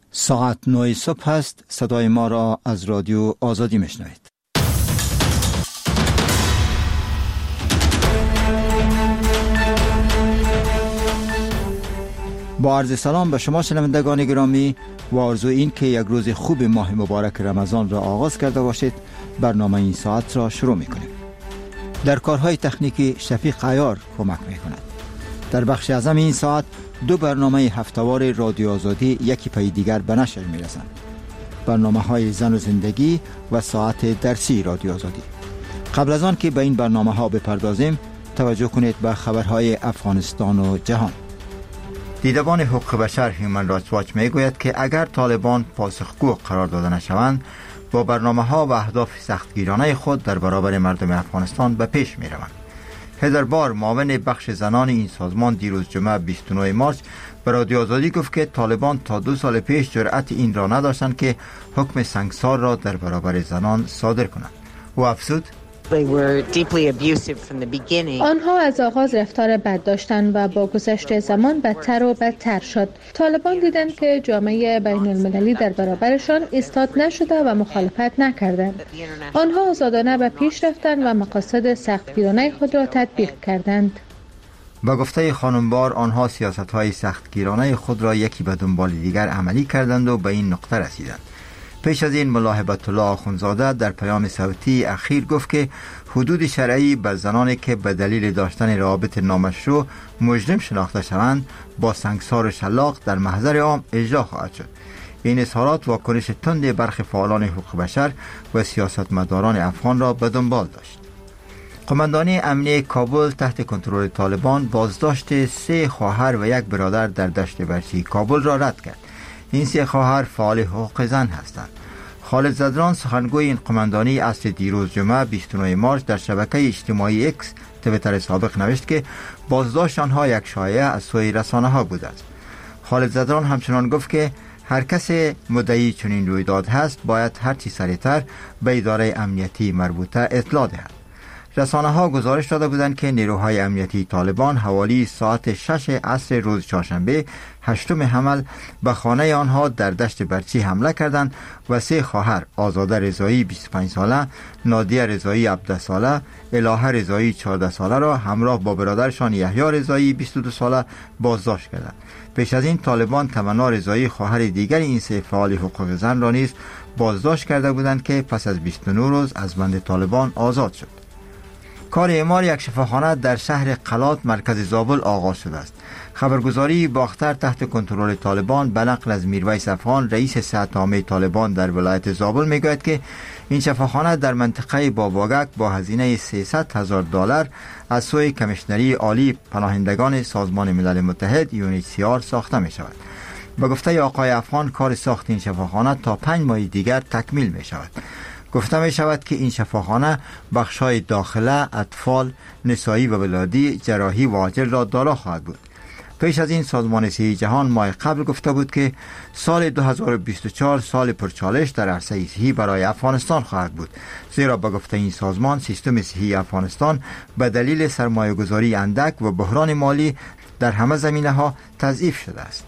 ساعت 9 صبح است. صدای ما را از رادیو آزادی میشنوید. با عرض سلام به شما شنوندگان گرامی و آرزوی این که یک روز خوب ماه مبارک رمضان را آغاز کرده باشید، برنامه این ساعت را شروع میکنیم. در کارهای تکنیکی شفیق عیار کمک میکند. در بخش اعظم این ساعت دو برنامه هفته‌وار رادیو آزادی یکی پای دیگر به نشر میرسند. برنامه‌های زن و زندگی و ساعت درسی رادیو آزادی. قبل از آن که به این برنامه‌ها بپردازیم، توجه کنید به خبرهای افغانستان و جهان. دیدبان حقوق بشر هیومن رایتس واچ میگوید که اگر طالبان پاسخگو قرار داده نشوند، با برنامه‌ها و اهداف سختگیرانه خود در برابر مردم افغانستان به پیش می‌روند. هدر بار، معاون بخش زنان این سازمان، دیروز جمعه 29 مارس به رادیو آزادی گفت که طالبان تا 2 سال پیش جرأت این را نداشتند که حکم سنگسار را در برابر زنان صادر کنند. او افزود: آنها از آغاز رفتار بد داشتند و با گذشت زمان بدتر و بدتر شد. طالبان دیدند که جامعه بین المللی در برابرشان ایستاد نشده و مخالفت نکردند. آنها آزادانه به پیش رفتند و مقاصد سختگیرانه خود را تطبیق کردند. با گفته خانمبار، آنها سیاست‌های سختگیرانه خود را یکی به دنبال دیگر عملی کردند و به این نقطه رسیدند. پیش از این ملا هبت الله آخونزاده در پیام صوتی اخیر گفت که حدود شرعی بر زنانی که به دلیل داشتن روابط نامشروع مجرم شناخته شوند با سنگسار و شلاق در محضر عام اجرا خواهد شد. این اظهارات واکنش تند برخی فعالان حقوق بشر و سیاستمداران افغان را به دنبال داشت. قماندانی امنیه کابل تحت کنترل طالبان بازداشت 3 خواهر و 1 برادر در دشت برچی کابل را رد کرد. این 3 خواهر فعال حقوق زن هستند. خالد زدران، سخنگوی این قماندانی، عصر دیروز جمعه 29 مارس در شبکه اجتماعی اکس تویتر سابق نوشت که بازداشت آنها یک شایعه از سوی رسانه‌ها بوده است. خالد زدران همچنان گفت که هر کس مدعی چنین رویداد هست باید هرچی سریعتر به اداره امنیتی مربوطه اطلاع دهد. رسانه‌ها گزارش داده بودند که نیروهای امنیتی طالبان حوالی ساعت 6 عصر روز چهارشنبه 8 حمل به خانه آنها در دشت برچی حمله کردند و 3 خواهر، آزاده رضایی 25 ساله، نادیه رضایی 17 ساله، الهه رضایی 14 ساله را همراه با برادرشان یحیی رضایی 22 ساله بازداشت کردند. پیش از این طالبان تمنا رضایی، خواهر دیگر این 3 فعال حقوق زن را نیز بازداشت کرده بودند که پس از 29 روز از بند طالبان آزاد شد. کار اعمار یک شفاخانه در شهر قلات مرکز زابل آغاز شده است. خبرگزاری باختر تحت کنترل طالبان به نقل از میرویس افغان، رئیس صحت عامه طالبان در ولایت زابل میگوید که این شفاخانه در منطقه باباگک با هزینه $300,000 از سوی کمیشنری عالی پناهندگان سازمان ملل متحد UNHCR ساخته می شود. به گفته آقای افغان، کار ساخت این شفاخانه تا 5 ماه دیگر تکمیل می شود. گفته می شود که این شفاخانه بخش‌های داخله، اطفال، نسایی و ولادی، جراحی و عاجل را دارا خواهد بود. پیش از این سازمان صحی جهان ماه قبل گفته بود که سال 2024 سال پرچالش در عرصه صحی برای افغانستان خواهد بود، زیرا به گفته این سازمان سیستم صحی افغانستان به دلیل سرمایه‌گذاری اندک و بحران مالی در همه زمینه‌ها تضعیف شده است.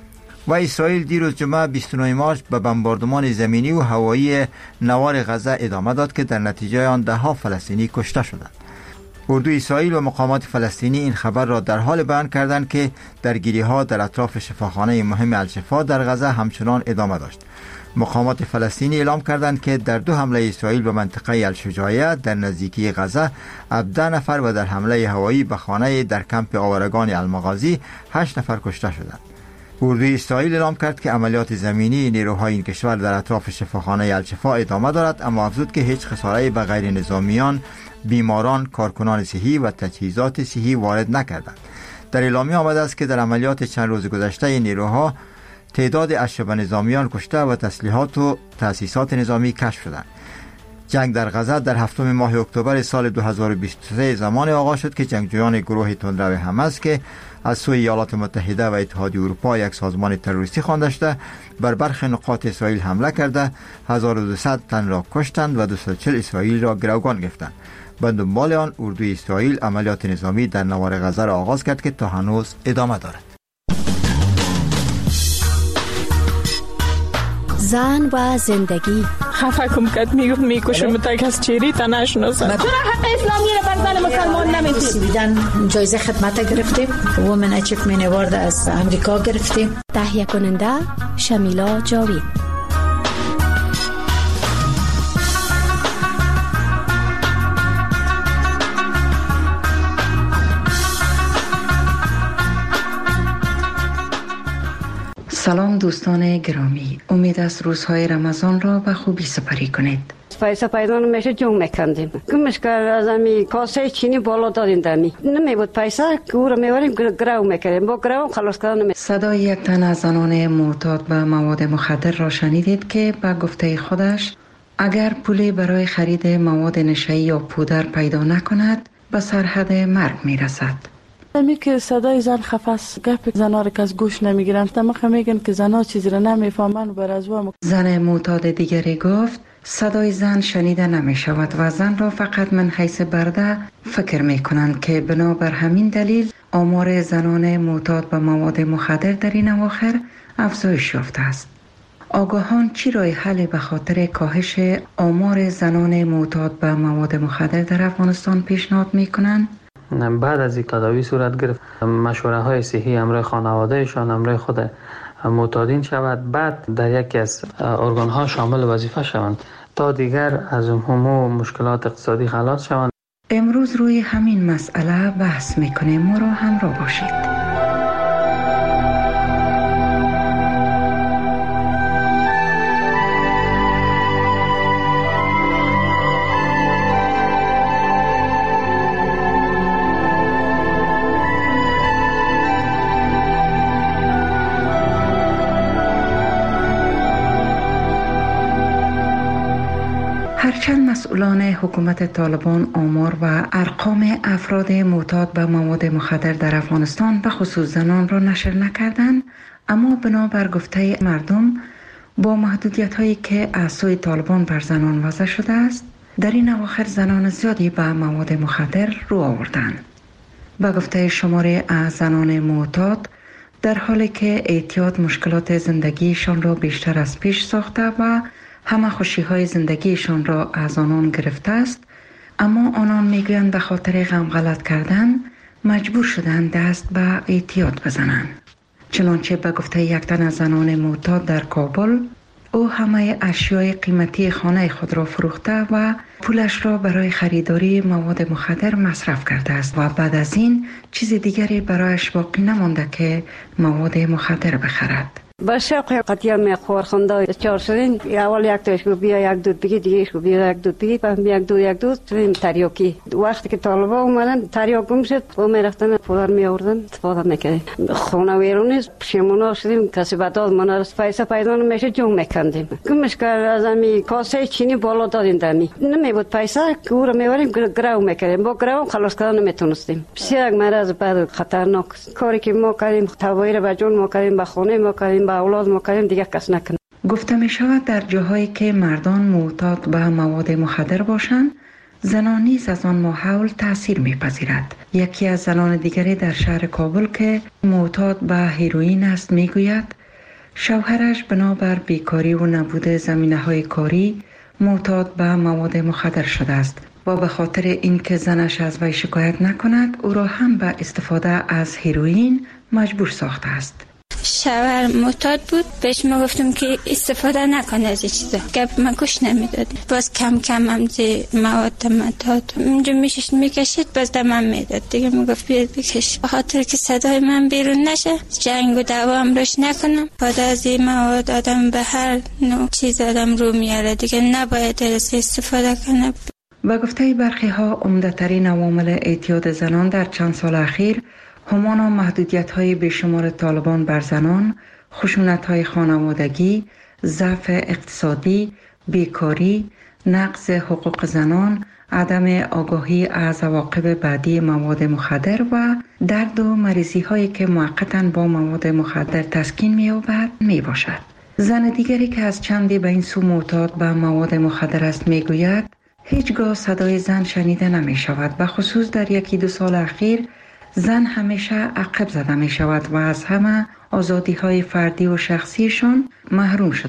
و اسرائیل دیروز جمعه 29 مارس به بمباردمان زمینی و هوایی نوار غزه ادامه داد که در نتیجه آن 10 فلسطینی کشته شدند. اردوی اسرائیل و مقامات فلسطینی این خبر را در حال بیان کردند که درگیری‌ها در اطراف شفاخانه مهم الشفا در غزه همچنان ادامه داشت. مقامات فلسطینی اعلام کردند که در 2 حمله اسرائیل به منطقه الشجاعیه در نزدیکی غزه 17 نفر و در حمله هوایی به خانه در کمپ آورگان المغازی 8 نفر کشته شدند. اردوی اسرائیل اعلام کرد که عملیات زمینی نیروهای این کشور در اطراف شفاخانه الشفا ادامه دارد، اما افزود که هیچ خساره‌ای به غیر نظامیان، بیماران، کارکنان صحی و تجهیزات صحی وارد نکردند. در اعلامیه آمده است که در عملیات چند روز گذشته نیروها تعداد اشرف نظامیان کشته و تسلیحات و تأسیسات نظامی کشف شدند. جنگ در غزه در 7 ماه اکتبر سال 2023 زمان آغاز شد که جنگجویان گروه تندرو حماس که از سوی ایالات متحده و اتحادیه اروپا یک سازمان تروریستی خوانده شده بر برخی نقاط اسرائیل حمله کرده 1200 تن را کشتند و 240 اسرائیل را گروگان گرفتند. به دنبال آن اردوی اسرائیل عملیات نظامی در نوار غزه را آغاز کرد که تا هنوز ادامه دارد. زن و زندگی. خفه کم کد میکشم تک از چیری تا نشناسم. چرا حق اسلامی رو بر زن مسلمان نمیدید؟ جایزه خدمت گرفتیم. وومن اچیومنت اوارد از امریکا گرفتیم. تهیه کننده شمیلا جاوید. سلام دوستان گرامی، امید است روزهای رمضان را به خوبی سپری کنید. پیسه پیدا نمیشه جنگ میکندیم. کمش کرد از امی کاسه چینی بالا دادیم دمی. نمیبود پیسه گور میوریم گرو میکردیم. با گرو خلاص کردن نمی. صدای یک تن از زنان معتاد به مواد مخدر را شنیدید که به گفته خودش اگر پولی برای خرید مواد نشئی یا پودر پیدا نکند به سرحد مرگ میرسد. می که صدای زن خفاس گپ زنا را که از گوش نمیگیرن تمخ میگن که زنا چیزی را نمیفهمن و بر از زن معتاد دیگری گفت صدای زن شنیده نمی شود و زن را فقط من حیث برده فکر می کنند که بنابر همین دلیل آمار زنان معتاد به مواد مخدر در این اواخر افزایش یافته است. آگاهان چی راه حل به خاطر کاهش آمار زنان معتاد به مواد مخدر در افغانستان پیشنهاد می کنند؟ بعد از این تداوی صورت گرفت مشوره های صحی همراه خانوادهشان همراه خود معتادین شود، بعد در یکی از ارگان ها شامل وظیفه شوند تا دیگر از همه مشکلات اقتصادی خلاص شوند. امروز روی همین مسئله بحث میکنیم، ما را همراه باشید. هرچند مسئولان حکومت طالبان آمار و ارقام افراد معتاد به مواد مخدر در افغانستان به خصوص زنان را نشر نکردند، اما بنابر گفته مردم با محدودیت هایی که از سوی طالبان بر زنان وضع شده است در این اواخر زنان زیادی به مواد مخدر رو آوردند. به گفته شماره از زنان معتاد در حالی که اعتیاد مشکلات زندگیشان را بیشتر از پیش ساخته و همه خوشی های زندگیشان را از آنان گرفته است، اما آنان میگویند به خاطر غم غلط کردن مجبور شدند دست به اعتیاد بزنند. چنانچه به گفته یک تن از زنان معتاد در کابل، او همه اشیای قیمتی خانه خود را فروخته و پولش را برای خریداری مواد مخدر مصرف کرده است و بعد از این چیز دیگری برایش باقی نمانده که مواد مخدر بخرد. با شوق قطعا میخور خونده چهار شدین اول یک تاش کو بیا یک دود بگی دیگه کو بیا یک دود بگی بعد یک دود تریم تریاکی. وقتی که طالبا اومدن تریاک گم شد و میرفتن پولار می آوردن استفاده میکردیم. خونه ویرونی پشیمون شدیم کسی بداد من از پیسه پیدا نمیشه جنگ میکندیم. گمش کرد از امی کاسه چینی بالا دادیم دمی. نمیبود پیسه گور میوریم گرو میکردیم. با گرو خلاص کردن نمیتونستیم. بسیار مرض بد خطرناک کاری که ما کردیم توایر به جون ما کردیم به خونه ما کردیم اولاد ما کردیم دیگه کس نکنه. گفته می شود در جاهایی که مردان معتاد به مواد مخدر باشند زنان نیز از آن ماحول تأثیر می پذیرد. یکی از زنان دیگری در شهر کابل که معتاد به هیروئین است می گوید شوهرش بنابر بیکاری و نبود زمینه های کاری معتاد به مواد مخدر شده است و به خاطر اینکه زنش از وی شکایت نکند او را هم به استفاده از هیروئین مجبور ساخته است. شوهر معتاد بود، بهش ما گفتم که استفاده نکنه از این چیزا، گپ من گوش نمیداد. باز کم کم هم مواد مداد اونجا میکشید باز دمم میداد دیگه. میگفت بیاد بکش به خاطر که صدای من بیرون نشه، جنگ و دعوا هم روش نکنم. بعد از این مواد آدم به هر نوع چیز آدم رو میاره دیگه، نباید از استفاده کنه. با گفته برخی ها عمده‌ترین عوامل اعتیاد زنان در چند سال اخیر همان محدودیت‌های بیشمار طالبان بر زنان، خشونت‌های خانوادگی، ضعف اقتصادی، بیکاری، نقض حقوق زنان، عدم آگاهی از عواقب بعدی مواد مخدر و درد و مریضی‌هایی که موقتاً با مواد مخدر تسکین می‌یابد میباشد. زن دیگری که از چندی به این سو معتاد به مواد مخدر است میگوید هیچگاه صدای زن شنیده نمی‌شود، به خصوص در یکی دو سال اخیر زن همیشه عقب زده می شود و از همه آزادی های فردی و شخصیشان محروم شدند.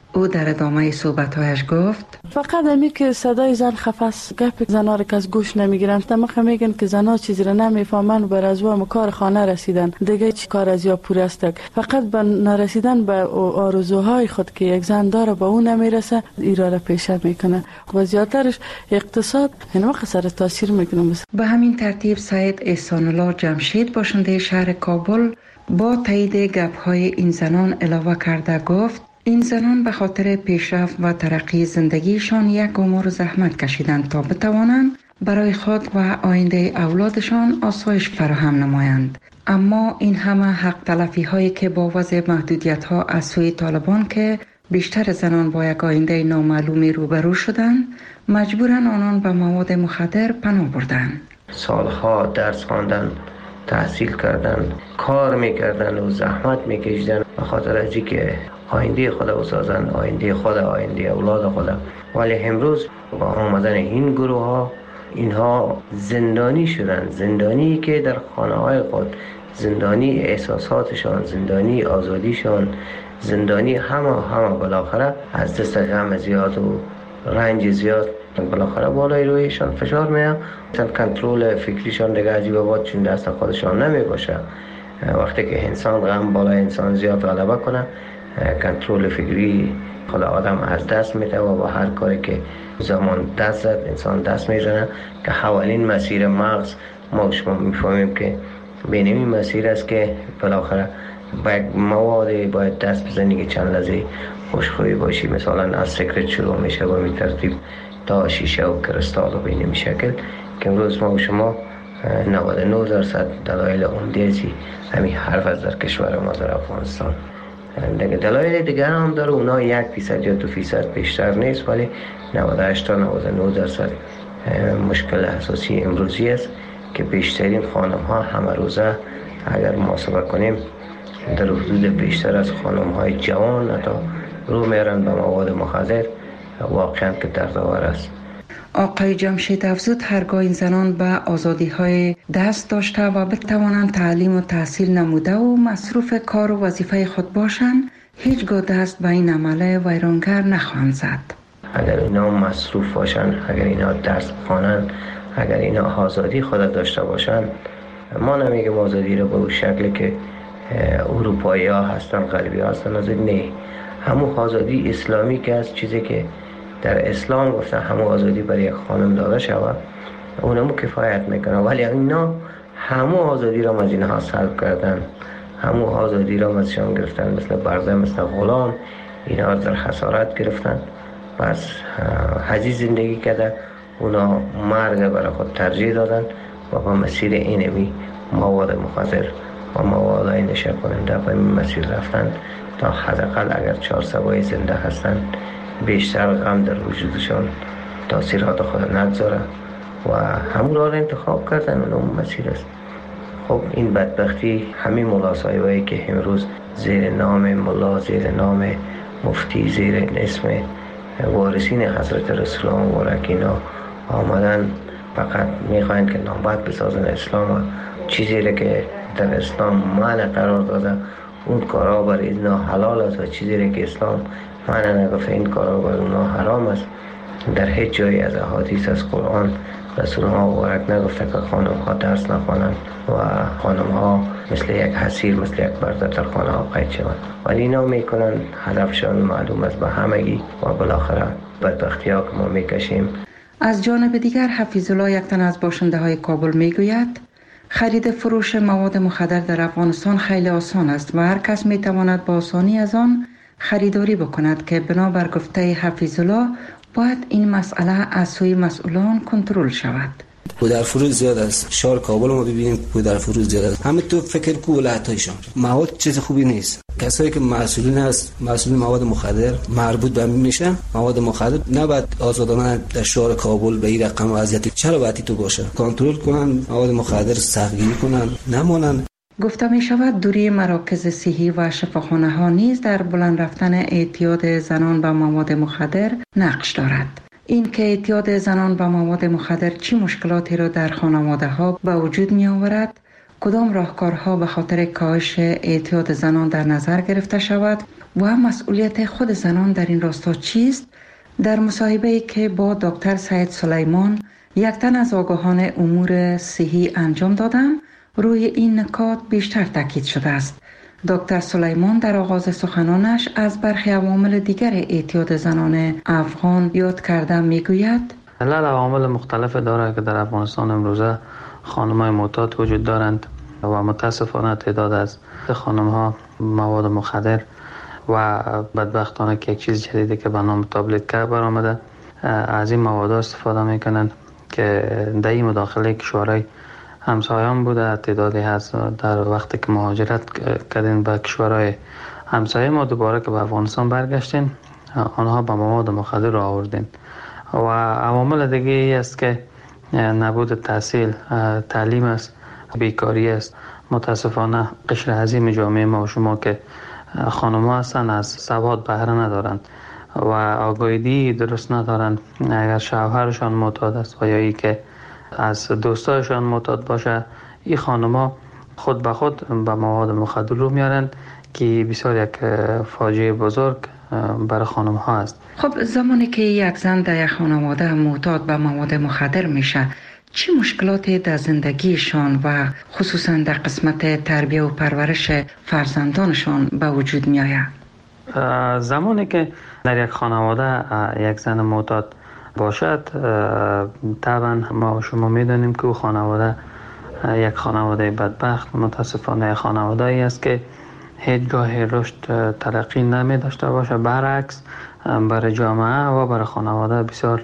او در ادامه صحبت‌هایش گفت فقط همی که صدای زن خفاس گپ زنا را که از گوش نمیگیرن تمخ میگن که زنا چیزی را نمیفهمن بر از و کار خانه رسیدن دیگه چی کار از یا پور است فقط به نرسیدن به آرزوهای خود که یک زن داره به اون نمیرسه ایرا را پیشه میکنه و زیادترش اقتصاد این وقت سر تاثیر میکنه. به همین ترتیب سید احسان الله جمشید باشنده شهر کابل با تایید گپ‌های این زنان علاوه کرده گفت این زنان به خاطر پیشرفت و ترقی زندگیشان یک عمر زحمت کشیدند تا بتوانند برای خود و آینده اولادشان آسایش فراهم نمایند. اما این همه حق تلفی هایی که با وضع محدودیت ها از سوی طالبان که بیشتر زنان با یک آینده نامعلومی روبرو شدند مجبورن آنان به مواد مخدر پناه بردند. سالها درس خواندن، تحصیل کردن، کار میکردن و زحمت میکشیدن به خاطر از اینکه آینده خود بسازن، آینده خود، آینده اولاد خود. ولی امروز با آمدن این گروه ها اینها زندانی شدن، زندانی که در خانه های خود، زندانی احساساتشان، زندانی آزادیشان، زندانی همه بالاخره از دست غم زیاد و رنج زیاد بالاخره بالای رویشان فشار میاد. کنترل فکریشان دیگه عجیب آباد چون دست خودشان نمی باشه. وقتی که انسان غم بالای انسان زیاد غلبه کنه کنترل فکری خود آدم از دست میده و با هر کاری که زمان دست زد انسان دست میزنه که حوالین مسیر مغز ما شما میفهمیم که بین این مسیر است که بالاخره با یک موادی باید دست بزنی که چند لحظه خوشخویی باشی. مثلا از سیگرت شروع میشه و می ترتیب تا شیشه و کرستال و بین شکل که امروز ما و شما 99% دلایل عمده‌ای همین حرف از در کشور ما در افغانستان. دلایل دیگر هم داره، اونا 1% یا 2% بیشتر نیست، ولی 98 تا 99% مشکل اساسی امروزی است که بیشترین خانم ها همه روزه اگر محاسبه کنیم در حدود بیشتر از خانم های جوان حتی رو میرن به مواد مخدر، واقعا که دردآور است. آقای جمشید افزود هرگاه این زنان به آزادی های دست داشته و بتوانند تعلیم و تحصیل نموده و مصروف کار و وظیفه خود باشند هیچگاه دست به این عمل ویرانگر نخواهند زد. اگر اینا مصروف باشند، اگر اینا درس بخوانند، اگر اینا آزادی خود داشته باشند، ما نمیگم آزادی رو به اون شکلی که اروپایی ها هستن، غربی ها هستن، از نه، همون آزادی اسلامی که از چیزی که در اسلام گفتن همون آزادی برای یک خانم داده شود اونمو کفایت میکنه. ولی اینا همون آزادی را از اینها سلب کردن، همون آزادی را ازشان گرفتن، مثل برده، مثل غلام اینا در خسارت گرفتن. پس حجی زندگی کرده، اونا مرگ برای خود ترجیح دادن و با مسیر اینمی مواد مخدر و مواد نشه کننده به این مسیر رفتن تا حداقل اگر 4 سوای زنده هستن بیشتر غم در وجودشان تاثیرات خود نگذاره و همون را انتخاب کردن و اون مسیر است. خب این بدبختی همین ملا صاحبایی که امروز زیر نام ملا، زیر نام مفتی، زیر اسم وارثین حضرت رسول الله مبارک اینا آمدن فقط میخواین که نامبد بسازن اسلام و چیزی را که در اسلام معنی قرار داده اون کارا برای اینا حلال است و چیزی را که اسلام معنی نگفته این کارا برای اونا حرام است. در هیچ جایی از احادیث از قرآن رسول الله مبارک نگفته که خانم ها درس نخوانند و خانم ها مثل یک حسیر، مثل یک برده در خانه ها قید شوند، ولی اینا میکنن هدفشان معلوم است به همگی و بالاخره بدبختی ها که ما میکشیم. از جانب دیگر حفیظ الله یک تن از باشنده های کابل میگوید خرید فروش مواد مخدر در افغانستان خیلی آسان است و هر کس میتواند با آسانی از آن خریداری بکند که بنابر گفته حفیظ الله باید این مسئله از سوی مسئولان کنترل شود. پودر فروش زیاد است. شهر کابل ما ببینیم پودر فروش زیاد است. همه تو فکر کو ولایت‌هایشان مواد چیز خوبی نیست. کسایی که مسئولین هست، مسئول مواد مخدر مربوط به میشه، مواد مخدر نباید آزادانه در شهر کابل به این رقم وضعیت چرا باید تو باشه؟ کنترل کنن، مواد مخدر سختگیری کنن، نمونن. گفته می شود دوری مراکز صحی و شفاخانه ها نیز در بلند رفتن اعتیاد زنان به مواد مخدر نقش دارد. این که اعتیاد زنان به مواد مخدر چه مشکلاتی را در خانواده ها به وجود می آورد کدام راهکارها به خاطر کاهش اعتیاد زنان در نظر گرفته شود و مسئولیت خود زنان در این راستا چیست؟ در مصاحبه‌ای که با دکتر سعید سلیمان، یک تن از آگاهان امور صحی انجام دادم، روی این نکات بیشتر تاکید شده است. دکتر سلیمان در آغاز سخنانش از برخی عوامل دیگر اعتیاد زنان افغان یاد کرده میگوید: علل عوامل مختلف داره که در افغانستان امروزه خانم‌های معتاد وجود دارند و متاسفانه تعداد از خانم‌ها مواد مخدر و بدبختانه که یک چیز جدیدی که به نام تابلت برآمده از این مواد استفاده میکنند که در این مداخله کشورهای همسایه‌ام بوده. تعدادی هست در وقتی که مهاجرت کردیم به کشورهای همسایه ما، دوباره که به افغانستان برگشتیم، آنها به مواد مخدر را آوردین. و عوامل دیگه ای است که نبود تحصیل، تعلیم است، بیکاری است. متاسفانه قشر عظیم جامعه ما و شما که خانم‌ها هستند از سواد بهره ندارند و آگاهی درست ندارند. اگر شوهرشان معتاد است و یا ای که از دوستایشان معتاد باشه، این خانم‌ها خود به خود به مواد مخدر رو میارند که بسیار یک فاجعه بزرگ برای خانم‌ها است. خب زمانی که یک زن در یک خانواده معتاد به مواد مخدر میشه، چه مشکلاتی در زندگیشان و خصوصا در قسمت تربیت و پرورش فرزندانشان به وجود می آید؟ زمانی که در یک خانواده یک زن معتاد باشد، طبعا ما شما می دانیم که او خانواده یک خانواده بدبخت، متاسفانه خانواده ای است که هیچگاه رشد ترقی نمی داشته باشه. برعکس برای جامعه و برای خانواده بسیار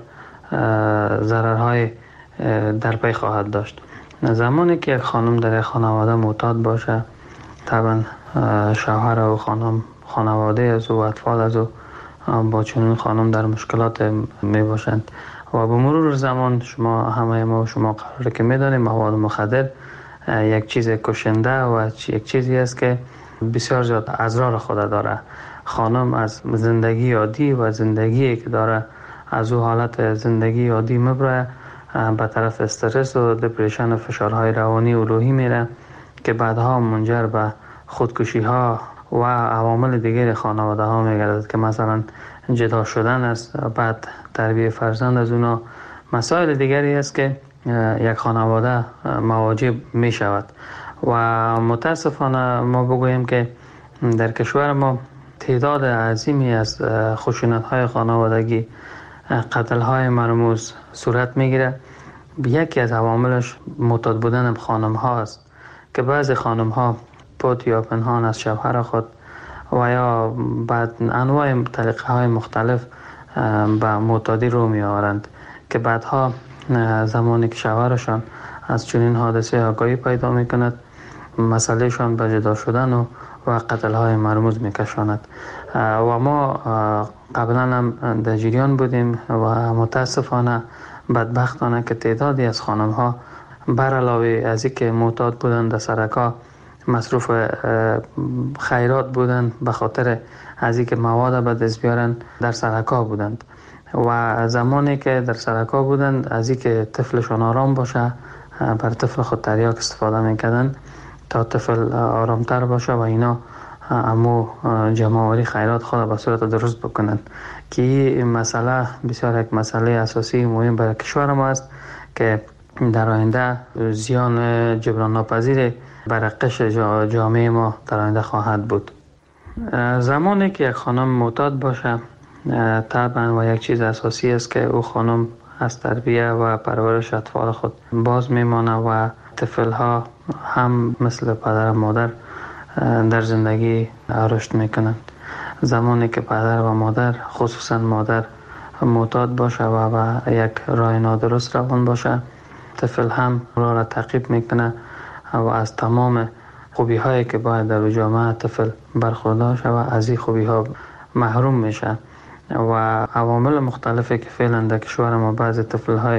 ضررهای در پی خواهد داشت. زمانی که یک خانم در یک خانواده معتاد باشه، طبعا شوهر و خانواده از او و اطفال از او با چنین خانم در مشکلات می باشند و به مرور زمان شما همه ما و شما قراره که می دانیم مواد مخدر یک چیز کشنده و یک چیزی است که بسیار زیاد اضرار خود داره. خانم از زندگی عادی و زندگی که داره از او حالت زندگی عادی میبره به طرف استرس و دپریشن و فشارهای روانی و روحی میره که بعدها منجر به خودکشی ها و عوامل دیگر خانواده ها میگردد که مثلا جدا شدن است، بعد تربیت فرزند از اونا. مسائل دیگری است که یک خانواده مواجه می شود و متاسفانه ما بگوییم که در کشور ما تعداد عظیمی از خشونت های خانوادگی، قتل های مرموز صورت میگیره. یکی از عواملش معتاد بودن خانم ها است که بعضی خانم ها پوت یا پنهان از شوهر خود و یا بعد انواع طریقه های مختلف به معتادی رو می آورند که بعدها زمانی که شوهرشان از چنین حادثه آگاهی پیدا می کند، مسئله شان به جدا شدن و قتل های مرموز می کشاند. و ما قبلا هم در جریان بودیم و متاسفانه بدبختانه که تعدادی از خانم ها بر علاوه از اینکه معتاد بودند در سرکا مصروف خیرات بودند، به خاطر از اینکه مواد به دست بیارن در سرکا بودند و زمانی که در سرکا بودند از اینکه طفلشون آرام باشه بر طفل خود تریاک استفاده میکردن تا طفل آرامتر باشه و اینا امو جمعوری خیرات خود به صورت درست بکنند که این مسئله بسیار یک مسئله اساسی مهم برای کشور ما است که در آینده زیان جبران ناپذیر برای قشر جامعه ما در آینده خواهد بود. زمانی که یک خانم معتاد باشه طبعا و یک چیز اساسی است که او خانم از تربیت و پرورش اطفال خود باز میمانه و طفل ها هم مثل پدر و مادر در زندگی رشد میکنند. زمانی که پدر و مادر خصوصا مادر معتاد باشه و یک راه نادرست روان باشه، طفل هم راه را تعقیب میکنه و از تمام خوبی هایی که باید در جامعه طفل برخوردار شود از این خوبی ها محروم میشه و عوامل مختلفی که فعلا در کشور ما بعضی طفل های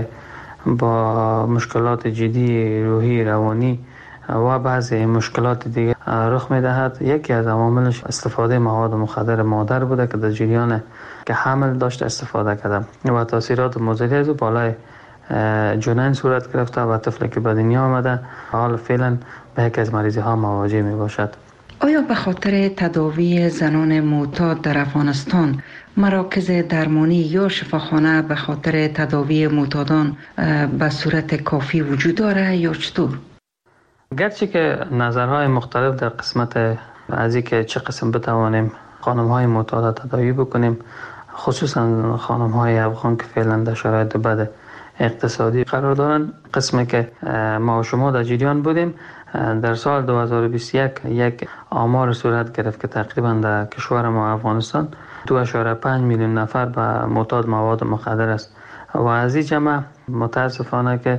با مشکلات جدی روحی روانی و بعضی مشکلات دیگه رخ میدهد. یکی از عواملش استفاده مواد مخدر مادر بوده که در جریان که حمل داشته استفاده کرده و تاثیرات مضری از بالای جنین صورت گرفته و طفلی که به دنیا آمده حال فعلا به یک از مریضی ها مواجه می باشد. آیا به خاطر تداوی زنان معتاد در افغانستان مراکز درمانی یا شفاخانه به خاطر تداوی معتادان به صورت کافی وجود داره یا چطور؟ گرچه که نظرهای مختلف در قسمت از اینکه چه قسم بتوانیم خانم‌های معتاد تداوی بکنیم، خصوصا خانم‌های افغان که فعلا در شرایط بد اقتصادی قرار دارند، قسمی که ما و شما در جریان بودیم، در سال 2021 یک آمار صورت گرفت که تقریبا در کشور ما افغانستان 2.5 میلیون نفر به معتاد مواد مخدر است و از این جمع متاسفانه که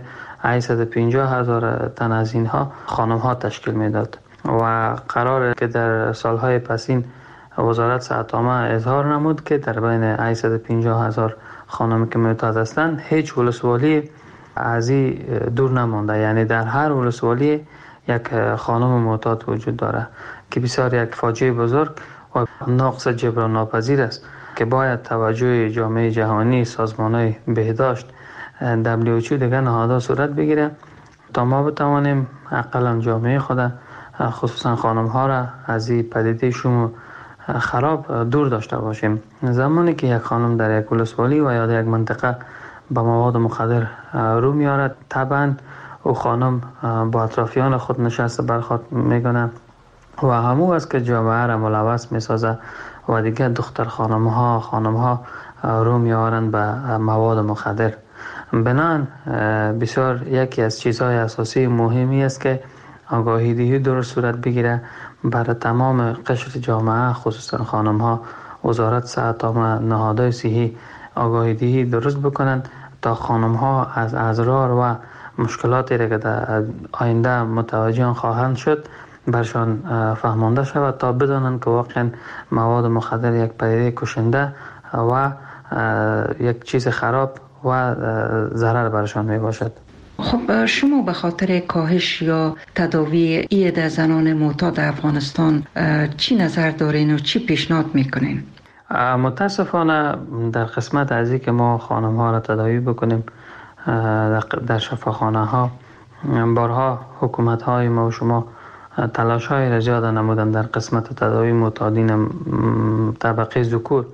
850,000 تن از اینها خانم ها تشکیل میداد و قراره که در سالهای پسین وزارت صحت عامه اظهار نمود که در بین 850,000 خانم که معتاد هستند هیچ ولسوالی از این دور نمانده، یعنی در هر ولسوالی یک خانم معتاد وجود داره که بسیار یک فاجعه بزرگ و نقص جبران ناپذیر است که باید توجه جامعه جهانی، سازمان‌های بهداشت، WHO دیگر نهادها صورت بگیره تا ما بتوانیم اقلا جامعه خود خصوصا خانم ها را از این پدیده شوم خراب دور داشته باشیم. زمانی که یک خانم در یک ولسوالی و یا در یک منطقه با مواد مخدر رو میارد، طبعا او خانم با اطرافیان خود نشسته برخورد میکنه و همو است که جامعه را ملوث میسازه و دیگر دختر خانم ها رو میارند به مواد مخدر. بنان بسیار یکی از چیزهای اساسی مهمی است که آگاهی دهی درست صورت بگیره برای تمام قشر جامعه، خصوصا خانم ها. وزارت صحت عامه، نهادهای صحی آگاهی دهی درست بکنند تا خانم ها از اضرار و مشکلاتی را که در آینده متوجه آن خواهند شد برشان فهمانده شود تا بدانند که واقعا مواد مخدر یک پدیده کشنده و یک چیز خراب و ضرر برشان می باشد. خب شما به خاطر کاهش یا تداوی اید زنان معتاد افغانستان چی نظر دارین و چی پیشنهاد میکنین؟ متاسفانه در قسمت از این که ما خانم ها را تداوی بکنیم در شفاخانه ها، بارها حکومت های ما و شما تلاش های را زیاد نمودن در قسمت تداوی معتادین طبقه ذکور.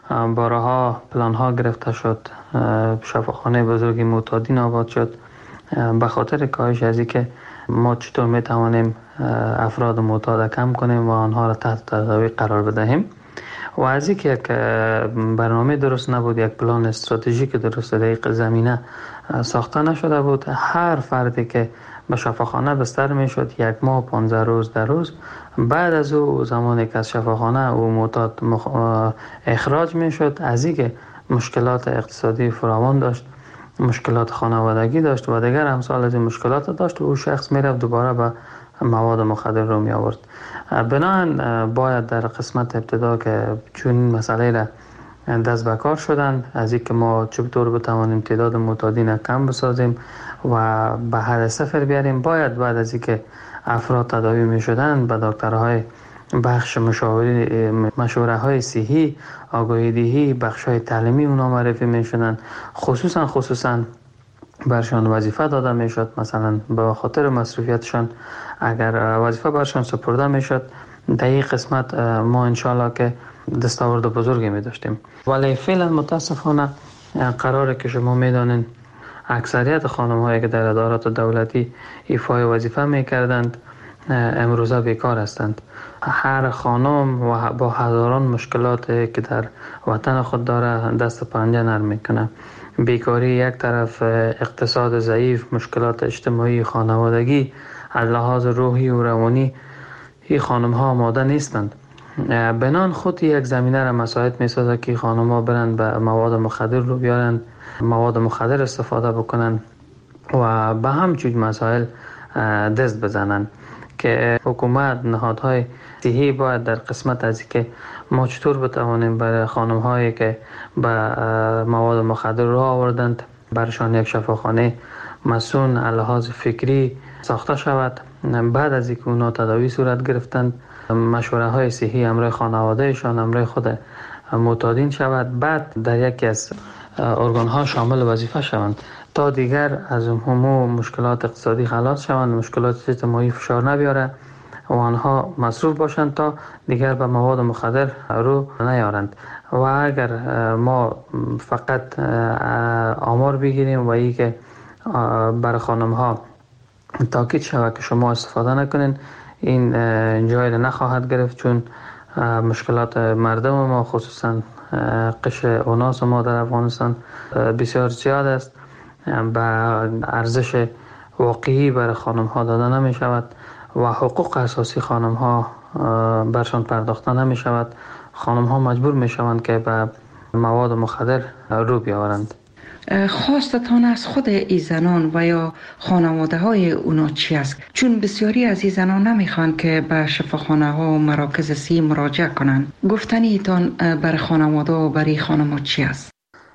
بارها پلان ها گرفته شد، شفاخانه بزرگی معتادین آباد شد به خاطر کاهش از این که ما چطور می توانیم افراد معتاد کم کنیم و آنها را تحت تداوی قرار بدهیم. و از این که یک برنامه درست نبود، یک پلان استراتژیک درست در این زمینه ساخته نشده بود، هر فردی که به شفاخانه بستر می شد 1 ماه 15 روز در روز، بعد از او زمانی که از شفاخانه او معتاد اخراج می شد، از این که مشکلات اقتصادی فراوان داشت، مشکلات خانوادگی داشت و دیگر امثال از این مشکلات داشت و او شخص می رفت دوباره به مواد مخدر رو می آورد. بنابراین باید در قسمت ابتدا که چون مسئله را دست به کار شدن از این که ما چطور بتوانیم تعداد معتادین کم بسازیم و به حد صفر بیاریم، باید بعد از این که افراد تداوی می شدن به دکترهای بخش مشوره های صحی، آگاهی دهی، بخش های تعلیمی اونا معرفی می شدن، خصوصا برشان وظیفه داده می شد. مثلا به خاطر مصروفیتشان اگر وظیفه برشان سپرده می شد، در این قسمت ما انشالله که دستاورد بزرگی می داشتیم. ولی فعلا متاسفانه قراره که شما می دانین اکثریت خانم هایی که در ادارات دولتی ایفای وظیفه می کردند امروزه بیکار هستند. هر خانم و با هزاران مشکلات که در وطن خود داره دست پنجه نرم میکنه. بیکاری یک طرف، اقتصاد ضعیف، مشکلات اجتماعی، خانوادگی، از لحاظ روحی و روانی این خانم ها آماده نیستند. بنان خود یک زمینه را مساعد میسازه که خانم ها برند به مواد مخدر رو بیارند، مواد مخدر استفاده بکنند و به همچون مسائل دست بزنند که حکومت، نهادهای صحی باید در قسمت از که ما چطور بتوانیم برای خانم هایی که به مواد مخدر رو آوردند برشان یک شفاخانه مسون لحاظ فکری ساخته شود. بعد از اینکه اونا تداوی صورت گرفتند، مشوره های صحی امروی خانوادهشان، امروی خود معتادین شود. بعد در یکی از ارگان ها شامل وظیفه شوند تا دیگر از همو مشکلات اقتصادی خلاص شوند، مشکلات اجتماعی فشار نبیاره و آنها مصروف باشند تا دیگر به مواد مخدر رو نیارند. و اگر ما فقط آمار بگیریم و ای که بر خانم ها تاکید شود که شما استفاده نکنین، این جای نخواهد گرفت، چون مشکلات مردم ما خصوصا قشر اوناس ما در افغانستان بسیار زیاد است. به ارزش واقعی برای خانم ها داده نمی شود و حقوق اساسی خانم ها برشان پرداخته نمی شود. خانم ها مجبور می شوند که به مواد مخدر رو بیاورند. خواستتان از خود این زنان و یا خانواده های اونا چی است؟ چون بسیاری از این زنان نمیخوان که به شفاخانه ها و مراکز صحی مراجعه کنند. گفتنی ایتان برای خانواده و برای خانم چی است؟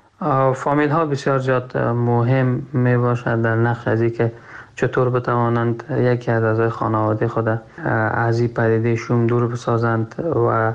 فامیل ها بسیار زیاد مهم می باشد در نقش ازی که چطور بتوانند یکی از اعضای خانواده خود از این پدیده شوم دور بسازند و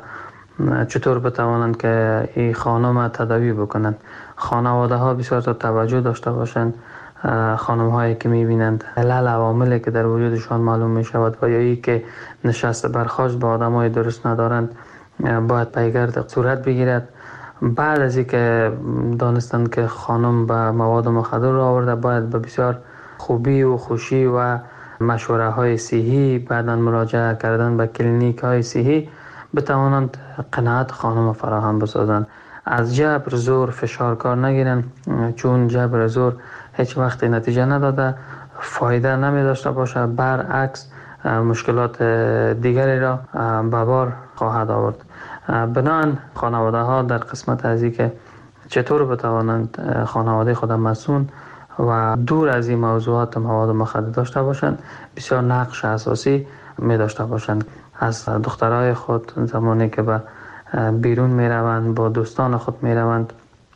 چطور بتوانند که این خانم تداوی بکنند. خانواده ها بسیار توجه داشته باشند. خانم هایی که میبینند علل عواملی که در وجودشان معلوم می شود و یا ای که نشست برخاست با آدم های درست ندارند باید پیگرد صورت بگیرد. بعد از اینکه دانستند که خانم به مواد مخدر رو آورده، باید به بسیار خوبی و خوشی و مشوره های صحی بعداً مراجعه کردن به کلینیک های صحی بتوانند قناعت خانم فراهم بسازند. از جبر زور فشار کار نگیرن، چون جبر زور هیچ وقت نتیجه نداده، فایده نمی داشته باشه، برعکس مشکلات دیگری را به بار خواهد آورد. بنابراین خانواده ها در قسمت از این که چطور بتوانند خانواده خود مسئول و دور از این موضوعات مواد مخدر داشته باشند بسیار نقش اساسی می داشته باشند. از دخترای خود زمانی که به بیرون می روند، با دوستان خود می روند،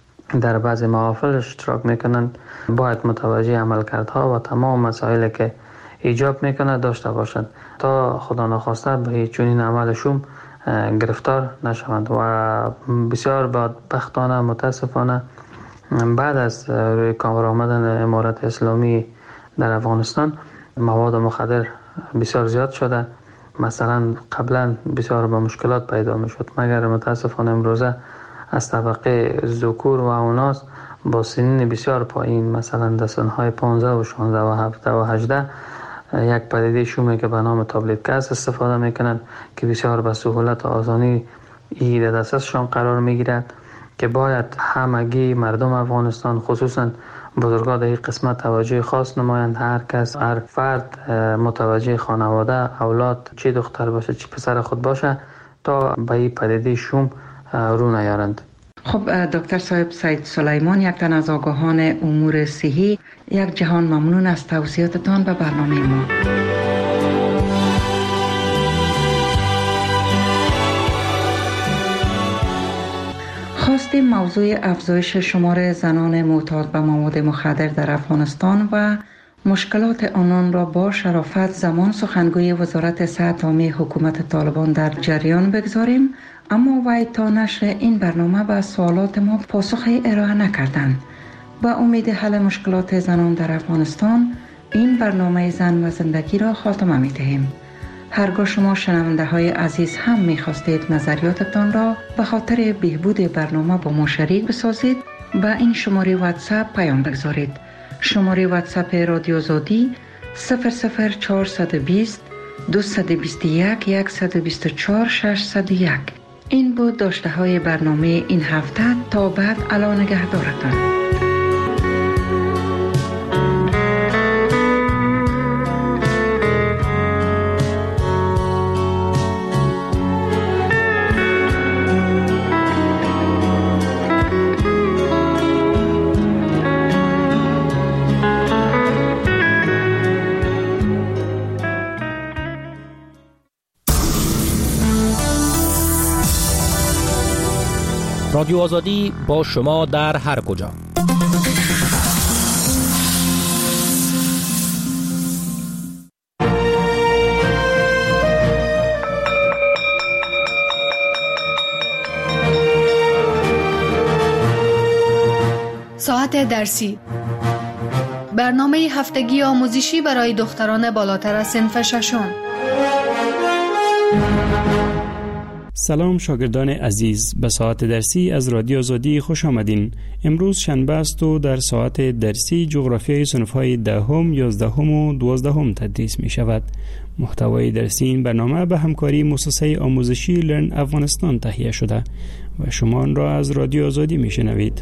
در بعضی محافل اشتراک می کنند، باید متوجه عملکردها و تمام مسائلی که ایجاب می کند داشته باشند تا خدا نخواسته به چنین عملشون گرفتار نشوند. و بسیار بدبختانه متاسفانه بعد از روی کار آمدن امارت اسلامی در افغانستان مواد مخدر بسیار زیاد شده. مثلا قبلا بسیار با مشکلات پیدا می شد، مگر متاسفانه امروزه از طبقه ذکور و اوناس با سنین بسیار پایین، مثلا در سنهای 15 و 16 و 17 و 18 یک پدیده شومه که به نام تابلت گاز استفاده میکنند که بسیار به سهولت و آسانی در دسترسشان قرار میگیرد که باید همگی مردم افغانستان خصوصا بزرگان در این قسمت توجه خاص نمایند. هر کس، هر فرد متوجه خانواده، اولاد، چه دختر باشه چه پسر خود باشه تا به این پدیده شوم رو نیارند. خب دکتر صاحب سید سلیمان، یک تن از آگاهان امور صحی، یک جهان ممنون از توضیحاتتان به برنامه ما. خواستیم موضوع افزایش شمار زنان معتاد به مواد مخدر در افغانستان و مشکلات آنان را با شرافت زمان سخنگوی وزارت صحت عامه حکومت طالبان در جریان بگذاریم، اما وی تا نشر این برنامه به سوالات ما پاسخی ارائه نکردند. با امید حل مشکلات زنان در افغانستان این برنامه زن و زندگی را خاتمه می دهیم. هرگاه شما شنونده های عزیز هم می خواستید نظریاتتان را به خاطر بهبود برنامه با ما شریک بسازید، با این شماره واتساپ پیام بگذارید. شماره واتساپ رادیو آزادی 00420 221 124 601. این بود داشته های برنامه این هفته. تا بعد، الا نگهدارتان. رادیو آزادی با شما در هر کجا. ساعت درسی، برنامه هفتگی آموزشی برای دختران بالاتر از صنف ششم. سلام شاگردان عزیز، به ساعت درسی از رادیو آزادی خوش آمدین. امروز شنبه است و در ساعت درسی جغرافیای صنف‌های 10ام، 11ام و 12ام تدریس می شود. محتوای درسی این برنامه به همکاری مؤسسه آموزشی لرن افغانستان تهیه شده و شما آن را از رادیو آزادی می شنوید.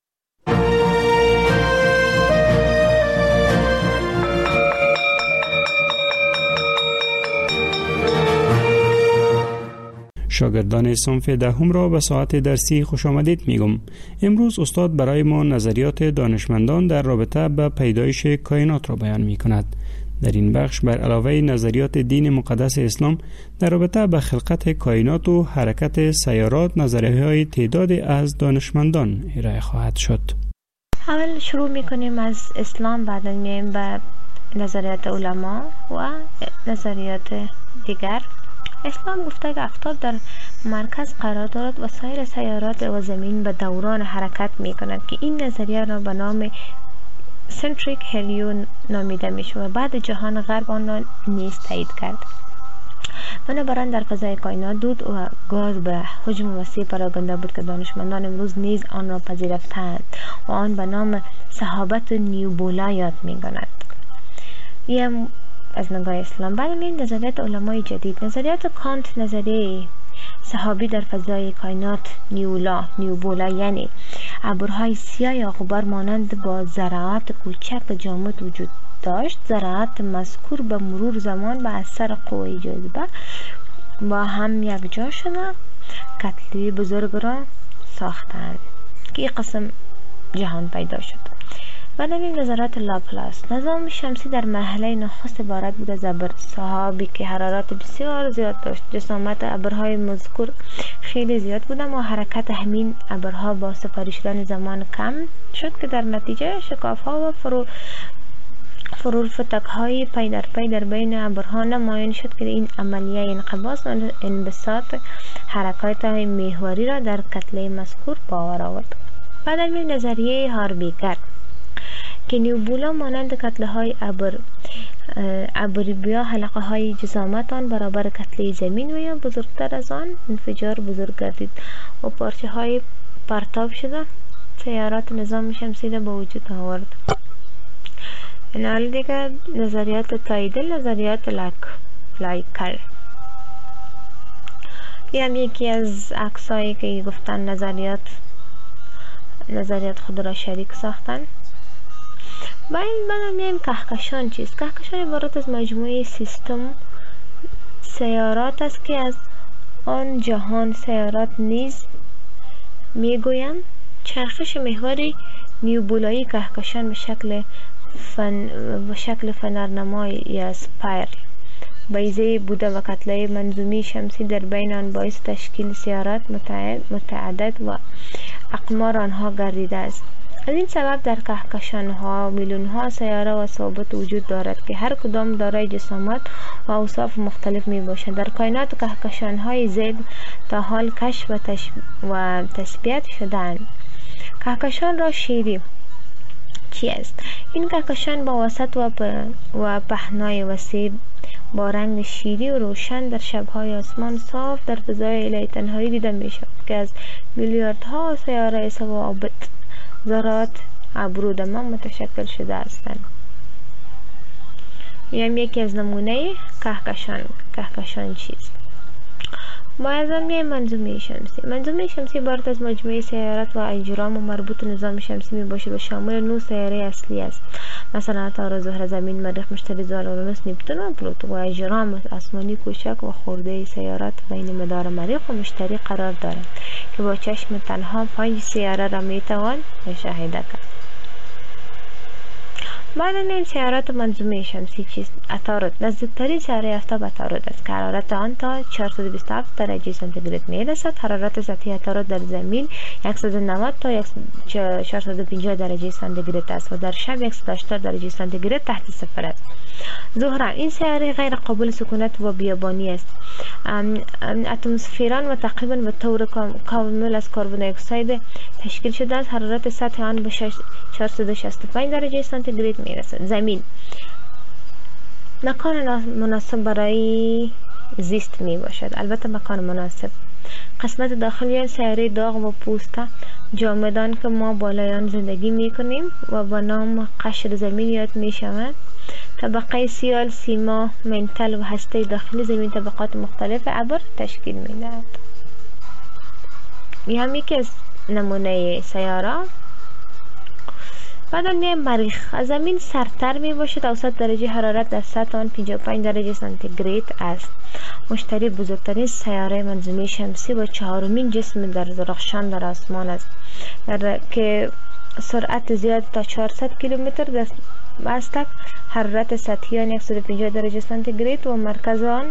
شاگردان صنف 10ام را به ساعت درسی خوش آمدید میگم. امروز استاد برای ما نظریات دانشمندان در رابطه با پیدایش کائنات را بیان می کند. در این بخش بر علاوه نظریات دین مقدس اسلام در رابطه با خلقت کائنات و حرکت سیارات، نظریه‌های تعداد از دانشمندان ارائه خواهد شد. اول شروع میکنیم از اسلام، بعد میایم به نظریات علما و نظریات دیگر. اسلام گفته که آفتاب در مرکز قرار دارد و سایر سیارات و زمین به دوران حرکت می کند که این نظریه را به نام سنتریک هلیو نامیده می شود و بعد جهان غرب آن را نیز تایید کرد. بنابراین در فضای کائنات دود و گاز به حجم وسیع پراگنده بود که دانشمندان امروز نیز آن را پذیرفتند و آن به نام سحابت نیوبولا یاد می کند. از نگاه اسلام. بعد می‌بینیم نظریات علمای جدید. نظریات کانت، نظریه سحابی در فضای کائنات نیوبولا یعنی ابرهای سیاه یا غبار مانند با ذرات کوچک جامد وجود داشت. ذرات مذکور به مرور زمان به اثر قوه جاذبه با هم یکجا شدند، کتله بزرگ را ساختند که این قسم جهان پیدا شد. بعد می‌بینیم نظریات لاپلاس. نظام شمسی در مرحله نخست عبارت بود از ابر سحابی که حرارت بسیار زیاد داشت. جسامت ابرهای مذکور خیلی زیاد بود و حرکت همین ابرها با سپری شدن زمان کم شد که در نتیجه شکاف‌ها و فرورفتک‌های پی در پی در بین ابرها نمایان شد که این عملیه انقباض و انبساط حرکات محوری را در کتله مذکور باور آورد. بعد می‌بینیم نظریه هاربیگر که نیوبولا مانند کتله های ابریبیا حلقه های جسامت آن برابر کتله زمین و یا بزرگتر از آن انفجار بزرگ گردید و پارچه های پرتاب شده سیارات نظام شمسی را به وجود آورد. این حال دیگر نظریات تایدل، نظریات لایکل. این هم یکی از عکسایی که گفتن نظریات خود را شریک ساختن. بعد میایم کهکشان چیست؟ کهکشان عبارت از مجموعه سیستم سیارات است که از آن جهان سیارات نیز میگویند. چرخش محوری نیوبولایی کهکشان به شکل فنرنمای یا سپایرل بیضه بوده و کتله منظومی شمسی در بین آن باعث تشکیل سیارات متعدد و اقمار آنها گردیده است. از این سبب در کهکشان ها میلیون ها سیاره و ثابت وجود دارد که هر کدام دارای جسامت و اوصاف مختلف می باشند. در کائنات کهکشان های زیاد تا حال کشف و تثبیت شدند. کهکشان را شیری چی است؟ این کهکشان با وسط و پهنای وسیع با رنگ شیری و روشن در شب‌های آسمان صاف در فضای الهی تنهایی دیده می شود که از میلیاردها سیاره ثوابت ذرات ابرودمان متشکل شده هستند. یکی از نمونه کهکشان چیست؟ باید منظومه شمسی. منظومه شمسی عبارت از مجموعه سیارات و اجرام و مربوط نظام شمسی می باشد و شامل 9 سیاره اصلی است، مثلا عطارد، زهره، زمین، مریخ، مشتری، زحل، اورانوس، نپتون و پلوتو و اجرام آسمانی کوچک و خرده سیارات بین مدار مریخ و مشتری قرار دارند که با چشم تنها 5 سیاره را می توان مشاهده کرد. بعد این سیارات منظومه شمسی چیست؟ عطارد. نزدیکترین سیاره آفتاب عطارد است که حرارت آن تا 427 درجه سانتیگراد میرسد. حرارت سطحی عطارد در زمین 190 تا 450 درجه سانتیگراد است و در شب 180 درجه سانتیگراد تحت صفر است. زهره. این سیاره غیر قابل سکونت و بیابانی است. اتمسفران و تقریبا به طور کامل از کربن دی اکساید تشکیل شده است. حرارت سطح آن به 465 درجه سانتیگراد می رسد. زمین مکان مناسب برای زیست می باشد. البته مکان مناسب. قسمت داخلی سیاره داغ و پوسته جامدان که ما بالای آن زندگی می کنیم و با نام قشر زمین یاد می شود. طبقه سیال، سیما، منتل و هسته داخلی زمین طبقات مختلف ابر تشکیل می دهد. این هم یکی از نمونه سیاره. بعد میایم مریخ. از زمین سردتر می باشد. اوسط درجه حرارت در سطح آن 55 درجه سانتیگراد است. مشتری بزرگترین سیاره منظومه شمسی و چهارمین جسم در درخشان در آسمان است که سرعت زیاد تا 400 کیلومتر در است. حرارت سطحی آن 150 درجه سانتیگراد و مرکز آن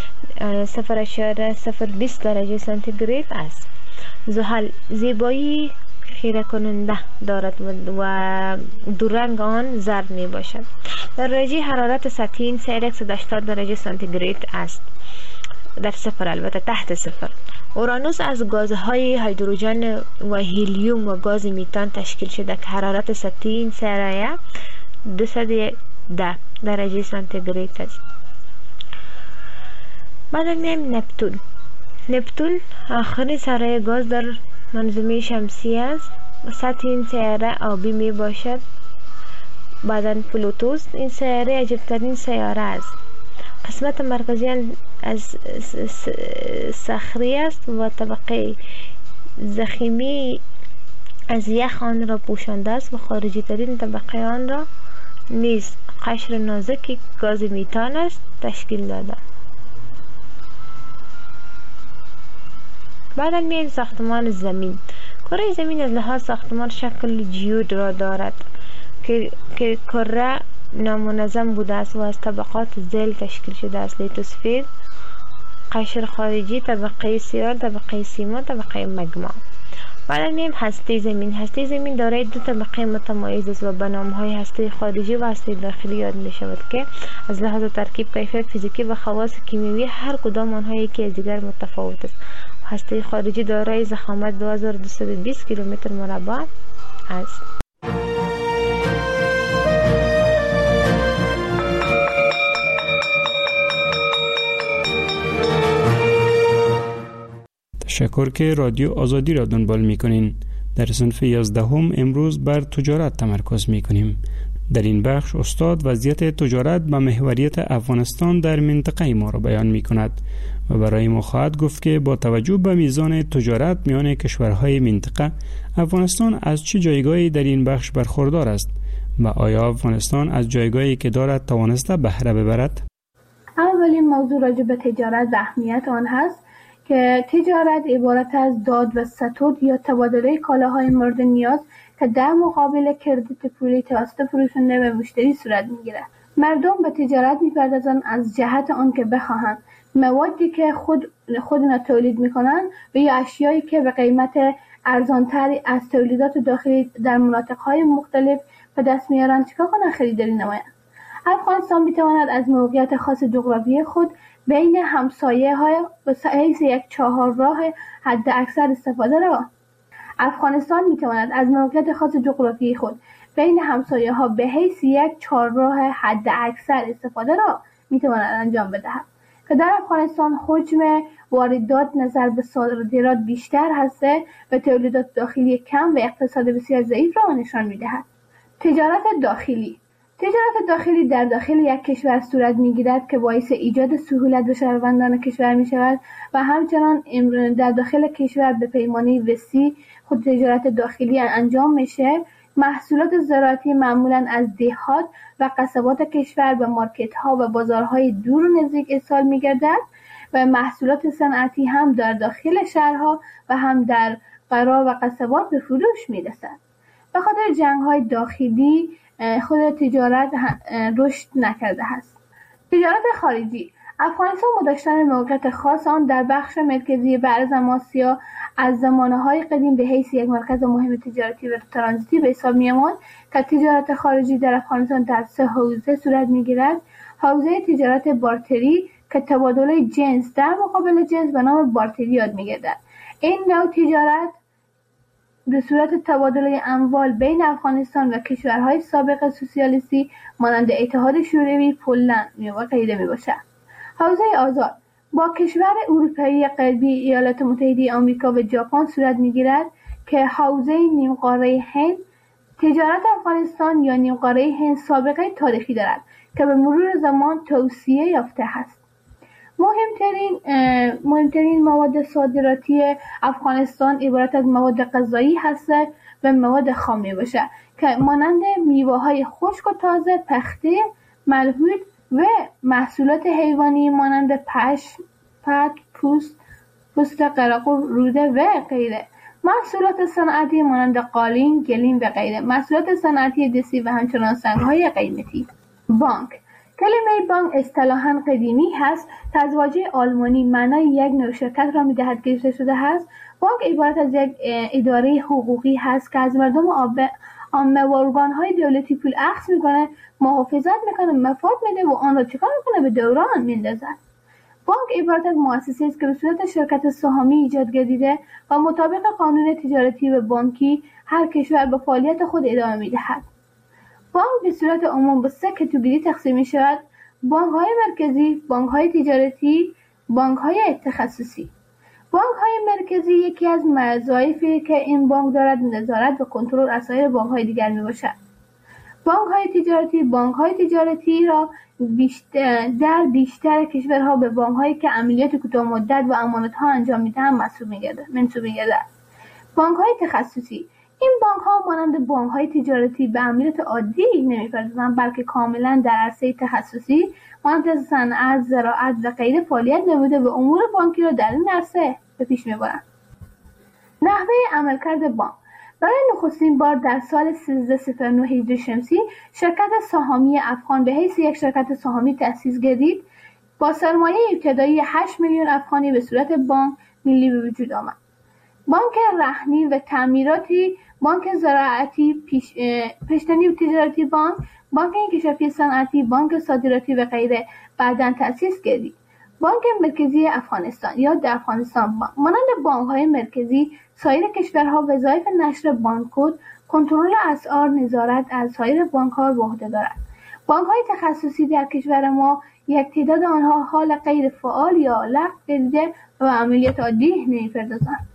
0.020 درجه سانتیگراد است. زحل زیبایی خیره کننده دارد و دو رنگ آن زرد می باشد. درجه حرارت سطحی این سیاره 180 درجه سانتیگراد است. در صفر، البته تحت صفر. اورانوس از گازهای هیدروژن و هلیوم و گاز میتان تشکیل شده که حرارت سطحی این سیاره 210 درجه سانتیگراد است. بعد میایم نپتون. نپتون آخرین سیاره گاز در منظومه شمسی است. سطح این سیاره آبی می باشد. بعداً پلوتوس. این سیاره عجیب‌ترین سیاره است. قسمت مرکزی از صخری است و طبقه ضخیمی از یخ آن را پوشانده است و خارجی ترین طبقه آن را نیز قشر نازکی گاز میتان است تشکیل داده. بعد میایم ساختمان زمین. کره زمین از لحاظ ساختمان شکل جیود را دارد که کره نامنظم بوده است و از طبقات ذیل تشکیل شده است: لیتوسفیر، قشر خارجی، طبقه سیال، طبقه سیما، طبقه مگما. بعد میایم هسته زمین. هسته زمین دارای دو طبقه متمایز است و به نام‌های هسته خارجی و هسته داخلی یاد می شود که از لحاظ ترکیب، کیفیت فیزیکی و خواص کیمیایی هر کدام آنها یکی از دیگر متفاوت است. هسته خارجی دارای ضخامت 2220 کیلومتر مربع است. تشکر که رادیو آزادی را دنبال می‌کنین. در صنف 11 امروز بر تجارت تمرکز می‌کنیم. در این بخش استاد وضعیت تجارت و محوریت افغانستان در منطقه ما را بیان می‌کند و برای ما خواهد گفت که با توجه به میزان تجارت میان کشورهای منطقه، افغانستان از چه جایگاهی در این بخش برخوردار است و آیا افغانستان از جایگاهی که دارد توانسته بهره ببرد؟ اولین موضوع راجع به تجارت و اهمیت آن هست که تجارت عبارت از داد و ستود یا تبادله کالاهای مورد نیاز که در مقابل کردیت پولی توسط فروشنده به مشتری صورت میگیرد. مردم به تجارت میپردازند از جهت آن که بخواهند موادی که خودنا تولید میکنند و یا اشیایی که به قیمت ارزانتری از تولیدات داخلی در مناطقهای مختلف به دست میارند چکار کنند؟ خریداری نمایند. افغانستان میتواند از موقعیت خاص جغرافیایی خود بین همسایه های به حیث یک چهارراه حد اکثر استفاده را افغانستان میتواند از موقعیت خاص جغرافیایی خود بین همسایه ها به حیث یک چهارراه حد اکثر استفاده را میتواند انجام بدهد که در افغانستان حجم واردات نظر به صادرات بیشتر هسته و تولیدات داخلی کم و اقتصاد بسیار ضعیف را نشان میدهد. تجارت داخلی در داخل یک کشور صورت میگیرد که باعث ایجاد سهولت به شهروندان کشور می شود و همچنان در داخل کشور به پیمانه وسیع خود تجارت داخلی انجام میشه. محصولات زراعتی معمولا از دهات و قصبات کشور به مارکت ها و بازارهای دور و نزدیک ارسال میگردد و محصولات صنعتی هم در داخل شهرها و هم در قرا و قصبات به فروش میرسد. به خاطر جنگ های داخلی خود تجارت رشد نکرده است. تجارت خارجی افغانستان با داشتن موقعیت خاص آن در بخش مرکزی برزم آسیا از زمانه‌های قدیم به حیث یک مرکز مهم تجارتی و ترانزیتی به حساب می‌آمد که تجارت خارجی در افغانستان در 3 حوزه صورت می‌گیرد. حوزه تجارت بارتری که تبادل جنس در مقابل جنس به نام بارتری یاد می‌گردد. این نوع تجارت به صورت تبادل اموال بین افغانستان و کشورهای سابق سوسیالیستی مانند اتحاد شوروی، پولند و غیره میباشد. حوزه آزاد با کشور اروپایی غربی، ایالات متحده آمریکا و ژاپن صورت میگیرد که حوزه نیمقاره هند، تجارت افغانستان یا نیمقاره هند سابقه تاریخی دارد که به مرور زمان توسعه یافته است. مهمترین مواد صادراتی افغانستان عبارت از مواد غذایی هستند و مواد خام میباشد که مانند میوه‌های خشک و تازه، پخته، ملحود و محصولات حیوانی مانند پشم، پت، پوست قرقور، روده و غیره. محصولات صنعتی مانند قالین، گلیم و غیره. محصولات صنعتی دستی و همچنان سنگ‌های قیمتی. بانک. کلمه بانک اصطلاحاً قدیمی هست که از واژه آلمانی معنای یک نوع شرکت را می‌دهد که گرفته شده است. بانک عبارت از یک اداره حقوقی هست که از مردم عامه و ارگان‌های دولتی پول اخذ می‌کنه، محافظت می‌کنه، مفاد میده و آن را چکار می‌کنه؟ به دوران میندازد. بانک عبارت از مؤسسه است که به صورت شرکت سهامی ایجاد گردیده و مطابق قانون تجارتی و بانکی هر کشور به فعالیت خود ادامه می‌دهد. بانک به صورت عموم به 3 کاتگوری تقسیم می‌شود: بانک‌های مرکزی، بانک‌های تجارتی، بانک‌های تخصصی. بانک‌های مرکزی یکی از وظایفی که این بانک دارد نظارت و کنترل از سایر بانک‌های دیگر میباشد. بانک‌های تجارتی را در بیشتر کشورها به بانک‌هایی که عملیات کوتاه مدت و امانت‌ها انجام می‌دهند منسوب می‌گردد. بانک‌های تخصصی این بانک‌ها مانند بانک‌های تجارتی به عملیات عادی نمی‌پردازند، بلکه کاملاً در عرصه تخصصی مانند صنعت، زراعت و غیره فعالیت نموده و امور بانکی را در این عرصه به پیش می‌برند. نحوه عملکرد بانک: برای نخستین بار در سال 1309 هجری شمسی شرکت سهامی افغان به حیث یک شرکت سهامی تأسیس گردید. با سرمایه ابتدایی 8 میلیون افغانی به صورت بانک ملی به وجود آمد. بانک رهنی و تعمیراتی، بانک زراعتی، پیشتنی و تجارتی بانک انکشافی صنعتی، بانک صادراتی و غیره بعداً تأسیس گردید. بانک مرکزی افغانستان یا در افغانستان بانک مانند بانک‌های مرکزی سایر کشورها وظایف نشر بانکود، کنترل اسعار، نظارت از سایر بانک‌ها به عهده دارد. بانک‌های تخصصی در کشور ما یک تعداد آنها حال غیر فعال یا لغو گردیده و عملیات عادی نمی‌پردازند.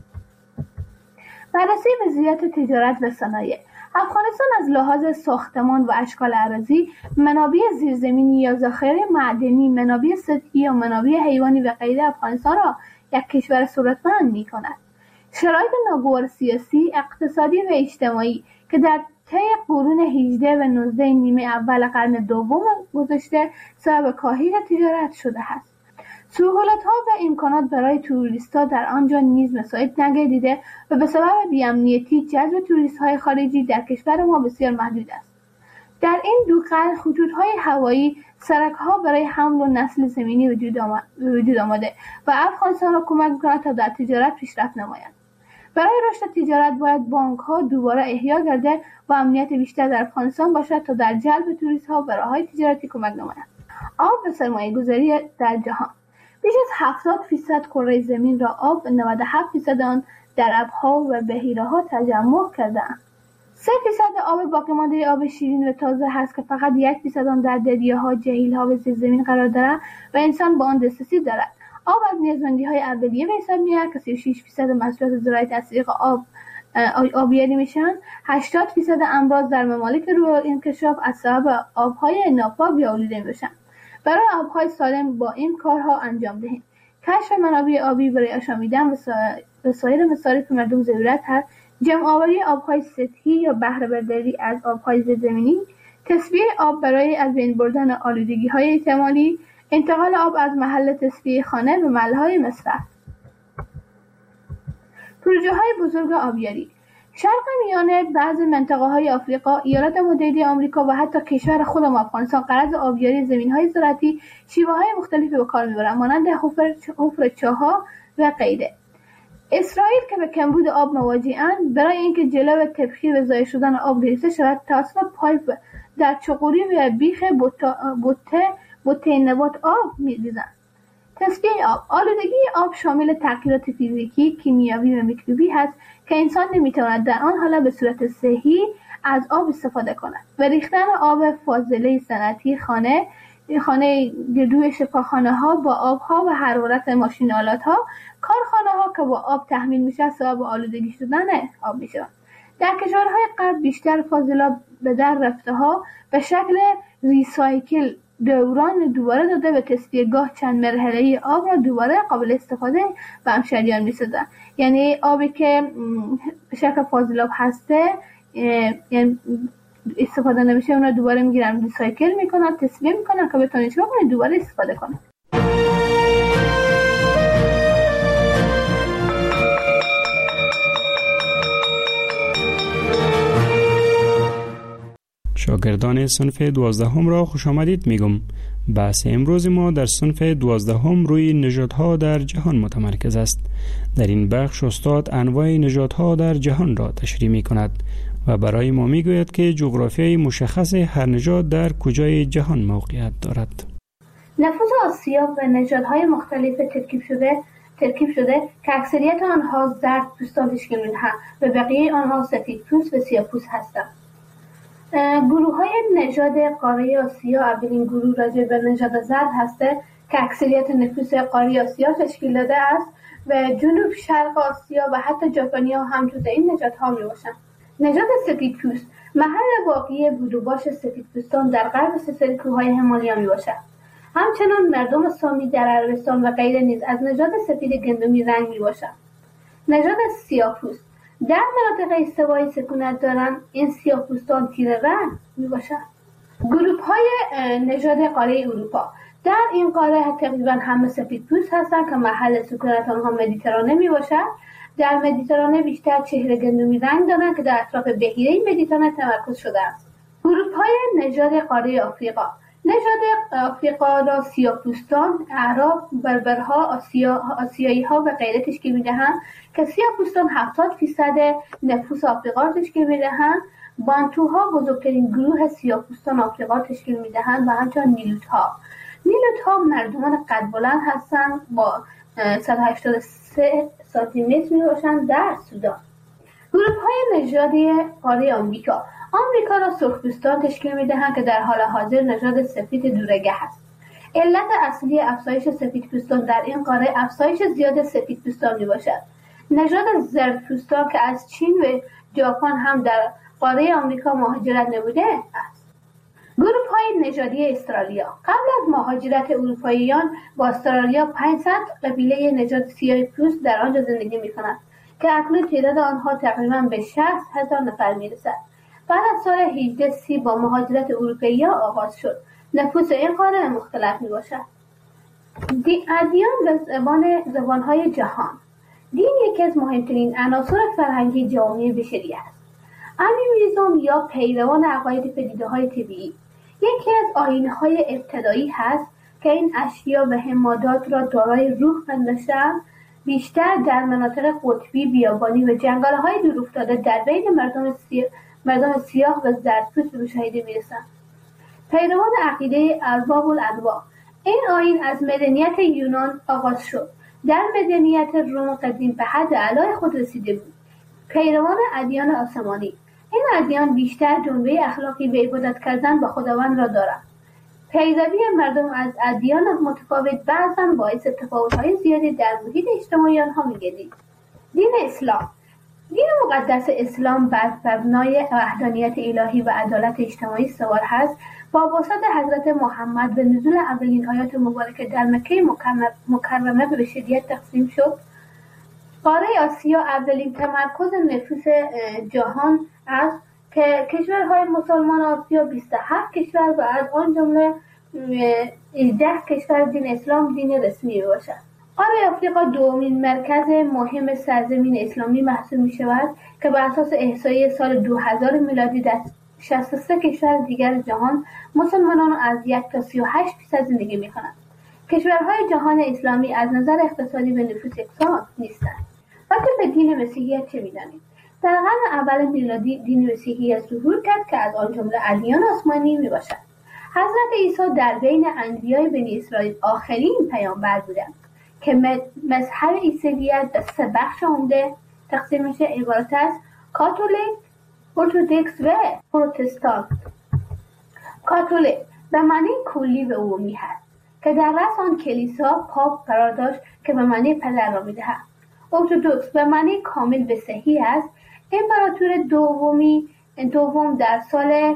بررسی وضعیت تجارت و صنایع: افغانستان از لحاظ ساختمان و اشکال اراضی، منابع زیرزمینی یا ذخایر معدنی، منابع سطحی یا منابع حیوانی و غیره افغانستان را یک کشور ثروتمند می‌کند. شرایط ناگوار سیاسی، اقتصادی و اجتماعی که در طی قرون 18 و 19 نیمه اول قرن دوم گذشته سبب کاهش تجارت شده است. سهولت‌ها و امکانات برای توریست‌ها در آنجا نیز مساعد نگردیده و به سبب بی‌امنیتی جذب توریست‌های خارجی در کشور ما بسیار محدود است. در این دو قرن خطوط‌های هوایی، سرک‌ها برای حمل و نقل زمینی وجود آمده و افغانستان را کمک می‌کند تا در تجارت پیشرفت نماید. برای رشد تجارت باید بانک‌ها دوباره احیا گردد و امنیت بیشتر در افغانستان باشد تا در جلب توریست‌ها و راه‌های تجارتی کمک نماید. آب و سرمایه‌گذاری در جهان: بیش از 70% کره زمین را آب و 97% آن در ابرها و بحیره‌ها تجمع کرده‌اند. 3% آب باقی مانده آب شیرین و تازه هست که فقط 1% آن در دریاها، جهیل‌ها و زیرزمین قرار دارد و انسان با آن دسترسی دارد. آب از نیازمندی‌های اولیه به حساب می‌آید که 36% محصولات زراعی از طریق آبیاری میشن. 80% امراض در ممالک روی انکشاف از سبب آب‌های ناپاک یا آلوده میشن. برای آب‌های سالم با این کارها انجام دهیم: کشف منابع آبی برای آشامیدن و سایر مصارف مردم ضرورت هست، جمع‌آوری آب‌های سطحی یا بهره برداری از آب‌های زیرزمینی، تصفیه آب برای از بین بردن آلودگی‌های احتمالی، انتقال آب از محل تصفیه خانه به محل‌های مصرف. پروژه‌های بزرگ آبیاری: شرق میانه، بعضی منطقه‌های آفریقا، ایالات متحده آمریکا و حتی کشور خودم افغانستان غرض آبیاری زمین‌های زراعتی شیوه‌های مختلفی به کار می‌برند مانند حفر چاه‌ها و غیره. اسرائیل که به کمبود آب مواجه‌اند، برای اینکه جلو تبخیر و ضایع شدن آب گرفته شود توسط پایپ در چغوری و بیخ بوته نبات آب می‌ریزند. تصفیه آب: آلودگی آب شامل تغییرات فیزیکی، کیمیایی و میکروبی هست که انسان نمیتواند در آن حالت به صورت صحیح از آب استفاده کند و ریختن آب فاضله صنعتی خانه گردوی شفاخانه ها با آبها و حرارت ماشین آلات ها، کارخانه ها که با آب تحمیل میشه سبب آلودگی شدن آب میشوند. در کشورهای غرب بیشتر فاضلاب به در رفته ها به شکل ریسایکل دوران دوباره داده و تصفیه‌گاه چند مرحله‌ای آب را دوباره قابل استفاده به همشهریان می‌سازند. یعنی آبی که به شکل فاضلاب هسته یعنی استفاده نمیشه اون رو دوباره میگیرن ریسایکل میکنن، تصفیه میکنن که بتونن چه بکنن دوباره استفاده کنن. شاگردان صنف 12 را خوش آمدید میگم. بحث امروز ما در صنف 12 روی نژادها در جهان متمرکز است. در این بخش استاد انواع نژادها در جهان را تشریح می کند و برای ما می گوید که جغرافیای مشخص هر نژاد در کجای جهان موقعیت دارد. نفوذ آسیا و نژادهای مختلف ترکیب شده که اکثریت آنها زرد پوستان تشکیل می‌دهند و بقیه آنها سفید پوست و سیاه پوست هستند. گروه های نژاد قاره آسیا اولین گروه راجع به نژاد زرد هسته که اکثریت نفوس قاره آسیا تشکیل داده است و جنوب شرق آسیا و حتی ژاپنی ها هم جز این نژادها می باشند. نژاد سفید پوست محل واقعی بود و باش سفید پوستان در غرب سلسله کوههای همالیا می باشد. همچنان مردم سامی در عربستان و غیره نیز از نژاد سفید گندمی رنگ می باشند. نژاد سیاه پوست در مناطق استوایی سکونت دارند. این سیاه‌پوستان تیره رنگ میباشند. گروه‌های نژاد قاره اروپا در این قاره تقریبا همه سفیدپوست هستند که محل سکونت آنها مدیترانه میباشد. در مدیترانه بیشتر چهره گندمی رنگ دارند که در اطراف بحیره مدیترانه تمرکز شده است. گروه‌های نژاد قاره آفریقا نژاد آفریقا را سیاه‌پوستان، اعراب، بربرها، آسیایی‌ها و غیره تشکیل می‌دهند که سیاه‌پوستان 70% نفوس آفریقا را تشکیل می‌دهند. بانتوها بزرگترین گروه سیاه‌پوستان آفریقا را تشکیل می‌دهند و همچنین نیلوت‌ها مردمان قد بلند هستند با 183 سانتیمتر می‌باشند در سودان. گروه‌های نژادی قاره آمریکا را سرخپوستان تشکیل می‌دهند که در حال حاضر نژاد سفید دورگه است. علت اصلی افزایش سفیدپوستان در این قاره افزایش زیاد سفیدپوستان میباشد. نژاد زردپوستان که از چین و ژاپن هم در قاره آمریکا مهاجرت نموده است. گروه‌های نژادی استرالیا قبل از مهاجرت اروپاییان با استرالیا 500 قبیله نژاد سیاه‌پوست در آنجا زندگی می‌کنند که اکنون تعداد آنها تقریباً به 60,000 نفر می‌رسد. بعد از سال 1830 با مهاجرت اروپایی‌ها آغاز شد. نفوس این قاره مختلف میباشد. ادیان و زبانهای جهان. دین یکی از مهمترین عناصر فرهنگی جامعه بشری است. انیمیسم یا پیروان عقاید پدیده‌های طبیعی یکی از آیین‌های ابتدایی هست که این اشیا و حمادات را دارای روح پنداشته‌اند. بیشتر در مناطق قطبی، بیابانی و جنگل‌های دورافتاده در بین مردم سیاه و زردپوست به مشاهده می‌رسند. پیروان عقیده ارباب الانواع. این آیین از مدنیت یونان آغاز شد. در مدنیت روم قدیم به حد اعلای خود رسیده بود. پیروان ادیان آسمانی. این ادیان بیشتر جنبه اخلاقی به عبادت کردن به خداوند را دارند. پیروی مردم از ادیان متفاوت بعضاً باعث تفاوت‌های زیادی در محیط اجتماعی آنها می‌گردید. دین اسلام. دین مقدس اسلام بر مبنای وحدانیت الهی و عدالت اجتماعی سوار هست. با واسطه حضرت محمد و نزول اولین آیات مبارکه در مکه مکرمه به شدت تقسیم شد. قاره آسیا اولین تمرکز نفوس جهان است که کشورهای مسلمان آسیا 27 کشور و از آن جمله 10 کشور دین اسلام دین رسمی باشد. قاره آفریقا دومین مرکز مهم سرزمین اسلامی محسوب می شود که بر اساس احصایی سال 2000 میلادی در 63 کشور دیگر جهان مسلمانان از 1 تا 38% زندگی می کنند. کشورهای جهان اسلامی از نظر اقتصادی به نفوس یکسان نیستند. راجع به دین مسیحیت چه می‌دانید؟ در قرن اول میلادی دین مسیحیت ظهور کرد که از آن جمله ادیان آسمانی می باشد. حضرت عیسی در بین انبیای بنی اسرائیل آخرین پیامبر بودند که مذهب عیسویت به 3 بخش عمده تقسیم میشه عبارت از کاتولیک، ارتودکس و پروتستان. کاتولیک به معنی کلی و عمومی هست که در رأس آن کلیسا پاپ قرار داشت که به معنی پدر را میدهد. ارتودکس به معنی کامل و صحیح است. امپراتور دوم در سال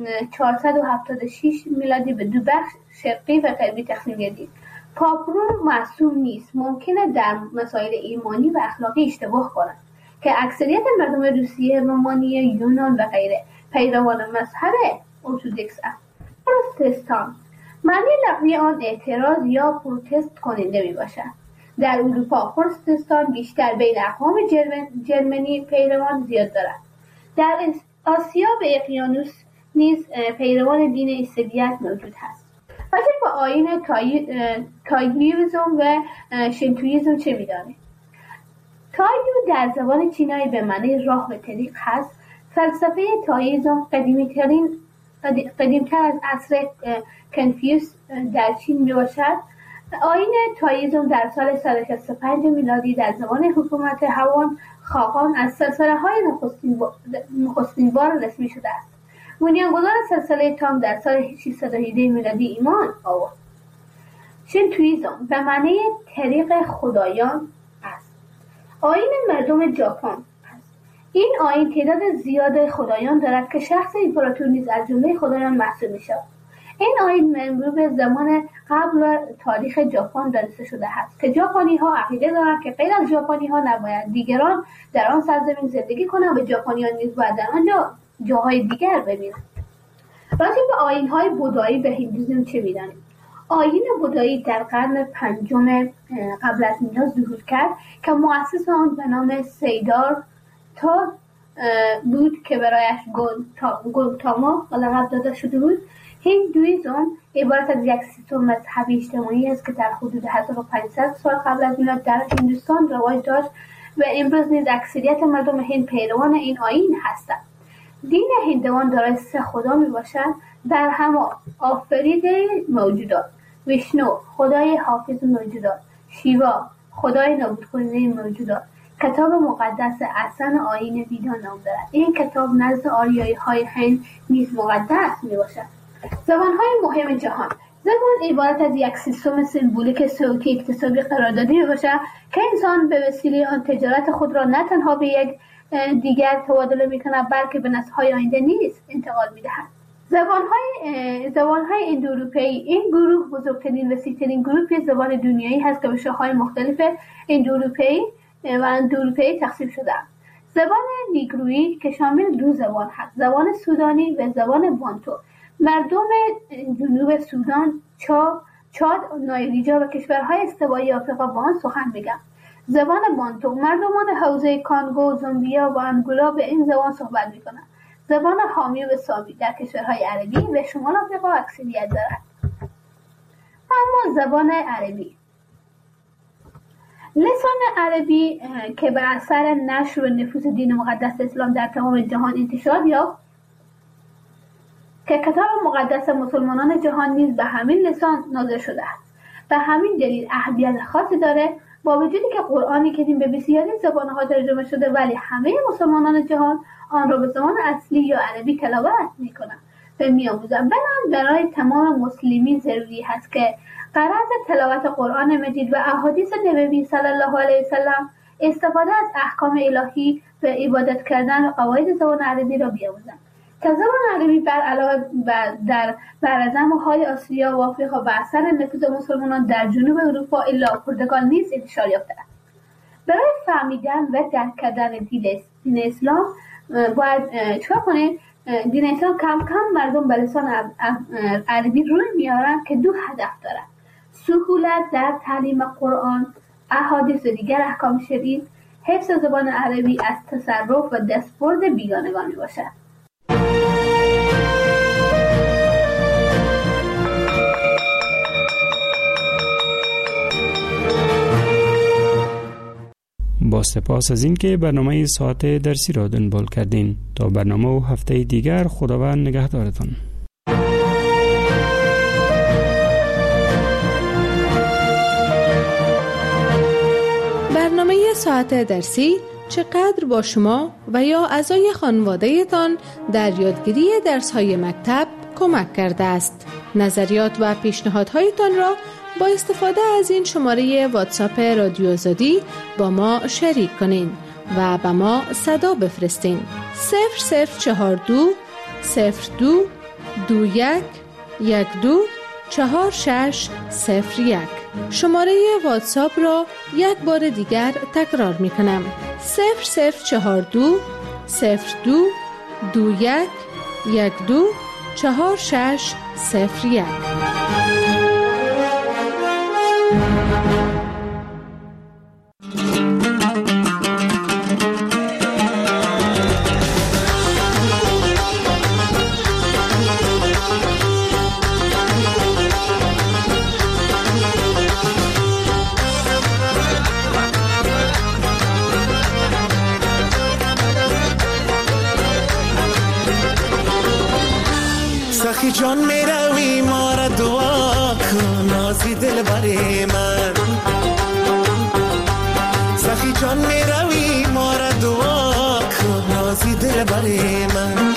476 میلادی به دو بخش شرقی و غربی تقسیم گردید. پاپ روم معصوم نیست، ممکنه در مسائل ایمانی و اخلاقی اشتباه کند که اکثریت مردم روسیه، رومانی، یونان و غیره پیروان مذهب ارتودکس است. پروتستان معنی لغوی آن اعتراض یا پروتست کننده می باشد. در اروپا پروتستان بیشتر بین اقوام جرمنی پیروان زیاد دارد. در آسیا و اقیانوس نیز پیروان دین عیسویت موجود هست. راجع به آیین تایویزم و شینتویزم چه می‌دانید؟ تایو در زبان چینایی به معنی راه و طریق هست. فلسفه تایویزم قدیمتر از عصر کنفیوس در چین میباشد. آیین تایویزم در سال 165 میلادی در زمان حکومت هوان خاقان از سلسله‌های نخستین بار رسمی شده است. بنیانگذار سلسله تام در سال 617 میلادی ایمان آورد. شینتویزم به معنی طریق خدایان است. آیین مردم ژاپن است. این آیین تعداد زیاد خدایان دارد که شخص امپراتور نیز از جمله خدایان محسوب می‌شود. این آیین مربوط به زمان قبل تاریخ ژاپن دانسته شده است که ژاپنی‌ها عقیده دارند که غیر از ژاپنی‌ها نباید دیگران در آن سرزمین زندگی کنند و ژاپنیان نیز باید در آنجا جاهای دیگر ببینند. راجع به آیین‌های بودایی و هندویسم چه می‌دانید؟ آیین بودایی در قرن 5 قبل از میلاد ظهور کرد که مؤسس آن به نام سیدارتا بود که برایش گوتاما لقب داده شده بود. هندویسم عبارت از یک سیستم مذهبی اجتماعی است که در حدود 1500 سال قبل از میلاد در هندوستان رواج داشت و امروز نیز اکثریت مردم هند پیروان این آیین هستند. دین هندوان دارای 3 خدا می باشد: برهما آفریده موجودات، ویشنو خدای حافظ موجودات، شیوا خدای نابود کننده موجودات. کتاب مقدس اصلا آیین ویدا نام دارد. این کتاب نزد آریایی های هند نیز مقدس می باشد. زبان‌های مهم جهان. زبان عبارت از یک سیستم سمبولیک صوتی اکتسابی قرار داده می باشد که انسان به وسیله آن تجارت خود را نه تنها به یک دیگر تبادله می کند بلکه به نسل‌های آینده نیز انتقال می دهد. زبان‌های اندواروپئی. این گروه بزرگترین و وسیع‌ترین گروه زبان دنیایی هست که به شاخه‌های مختلف اندواروپئی و اندواروپئی تقسیم شده است. زبان نیگرویی که شامل 2 زبان هست: زبان سودانی و زبان بانتو. مردم جنوب سودان، چاد، نایجر و کشورهای استوایی آفریقا با آن سخن می‌گویند. زبان بانتو. مردمان حوزه کانگو، زامبیا و انگولا به این زبان صحبت می‌کنند. زبان حامی و سامی در کشورهای عربی و شمال آفریقا اکثریت دارد. اما زبان عربی. لسان عربی که به اثر نشر و نفوذ دین مقدس اسلام در تمام جهان انتشار یافت، که کتاب مقدس مسلمانان جهان نیز به همین لسان نازل شده است. به همین دلیل اهمیت خاصی داره، با وجودی که قرآن کریم به بسیاری زبان‌ها ترجمه شده ولی همه مسلمانان جهان آن را به زبان اصلی یا عربی تلاوت می‌کنند و می‌آموزند. برای تمام مسلمین ضروری است که غرض تلاوت قرآن مجید و احادیث نبوی صلی الله علیه وسلم استفاده از احکام الهی و عبادت کردن و قواعد زبان عربی را بیاموزند. که زبان عربی بر علاوه در برزم‌های آسیا و آفریقا به اثر نفوذ مسلمانان در جنوب اروپا الا پرتغال نیز انتشار یافته است. برای فهمیدن و درک کردن دین اسلام باید چیکار کنید؟ دین اسلام کم کم مردم به لسان عربی روی میارن که 2 هدف دارن: سهولت در تعلیم قرآن، احادیث و دیگر احکام شرعی. حفظ زبان عربی از تصرف و دستبرد بیگانگان میباشد. با سپاس از اینکه برنامه ساعت درسی را دنبال کردین. تا برنامه و هفته دیگر خداوند نگهدارتان. برنامه ساعت درسی چقدر با شما و یا اعضای خانواده‌تان در یادگیری درس‌های مکتب کمک کرده است. نظریات و پیشنهادهایتان را با استفاده از این شماره واتساپ رادیو آزادی با ما شریک کنین و به ما صدا بفرستین. 0042 02 21 12 4601. شماره واتساپ را یک بار دیگر تکرار می کنم. 0042 02 21 12 4601. سخی جان می روی ما را دعا کن نازی دل بری من. سخی جان می روی ما را دعا کن نازی دل بری من.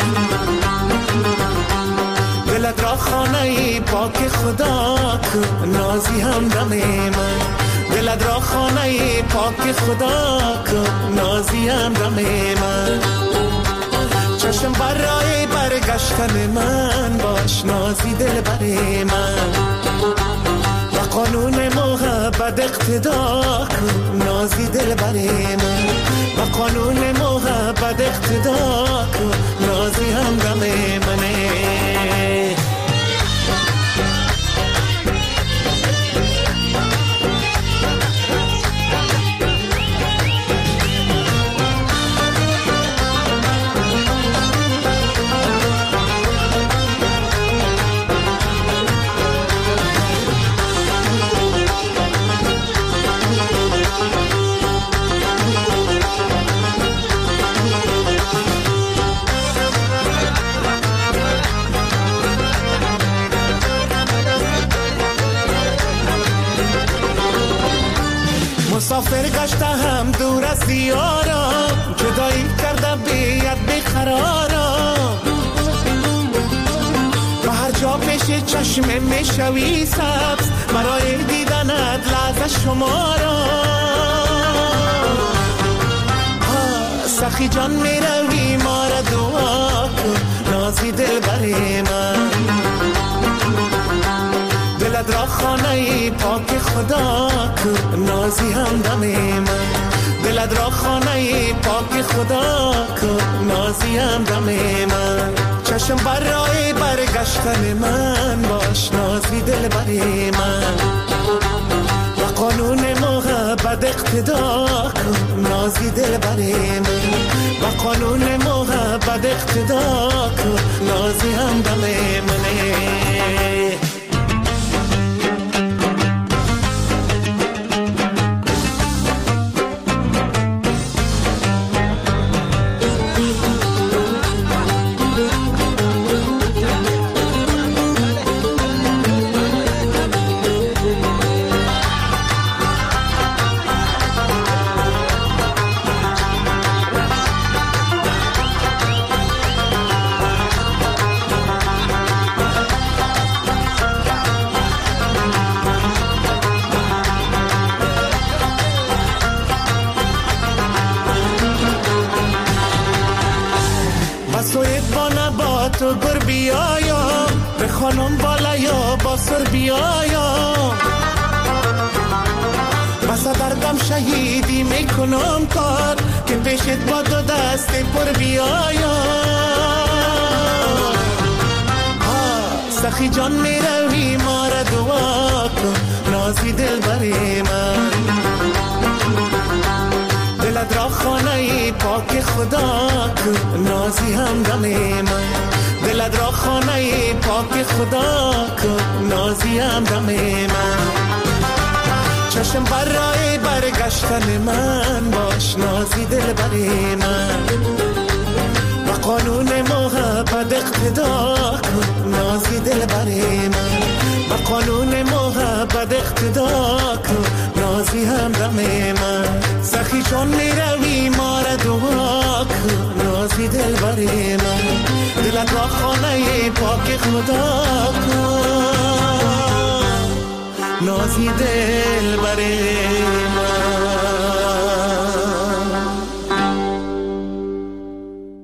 دلت را خانه پاک خدا کن نازی همدم من. دلت را خانه پاک خدا کن نازی همدم من. چشم برای برگشتن من باش نازی دل بری من. و قانون محبت اقتدا کن نازی دل بری من. و قانون محبت اقتدا کن نازی همدم منه. مسافر گشتم دور از دیارم، جدایی کردم بیاد بقرارم. و هر جا پیش چشم میشوی سبز، مرای دیدنت لحظه شمارم. سخی جان میروی ما را دعا کن نازی دل بری من. دلت را خانه پاک خدا کن نازی همدم من. دلت را خانه پاک خدا کن نازی همدم من. چشم برای برگشتن من باش نازی دل بری من. و قانون محبت اقتدا کن نازی دل بری من. و قانون محبت اقتدا کن نازی همدم منه. تو گر بیایم به خانم بالا یا با سر بیایم. بسا دردم شهیدی میکنم کار که پیشت با دو دست پر بیایم. سخی جان میروی ما را دعا کن نازی دل بری من. دلت را خانه پاک خدا کن نازی همدم من. دلت را خانه پاک خدا کن نازی همدم من. چشم برای برگشتن من باش نازی دل بری من. و قانون محبت اقتدا کن نازی دل بری من. و قانون محبت اقتدا کن نازی همدم من. سخی چون میروی ما را نازی دل بری من دلت را خانه پاک خدا کن نازی دل بری من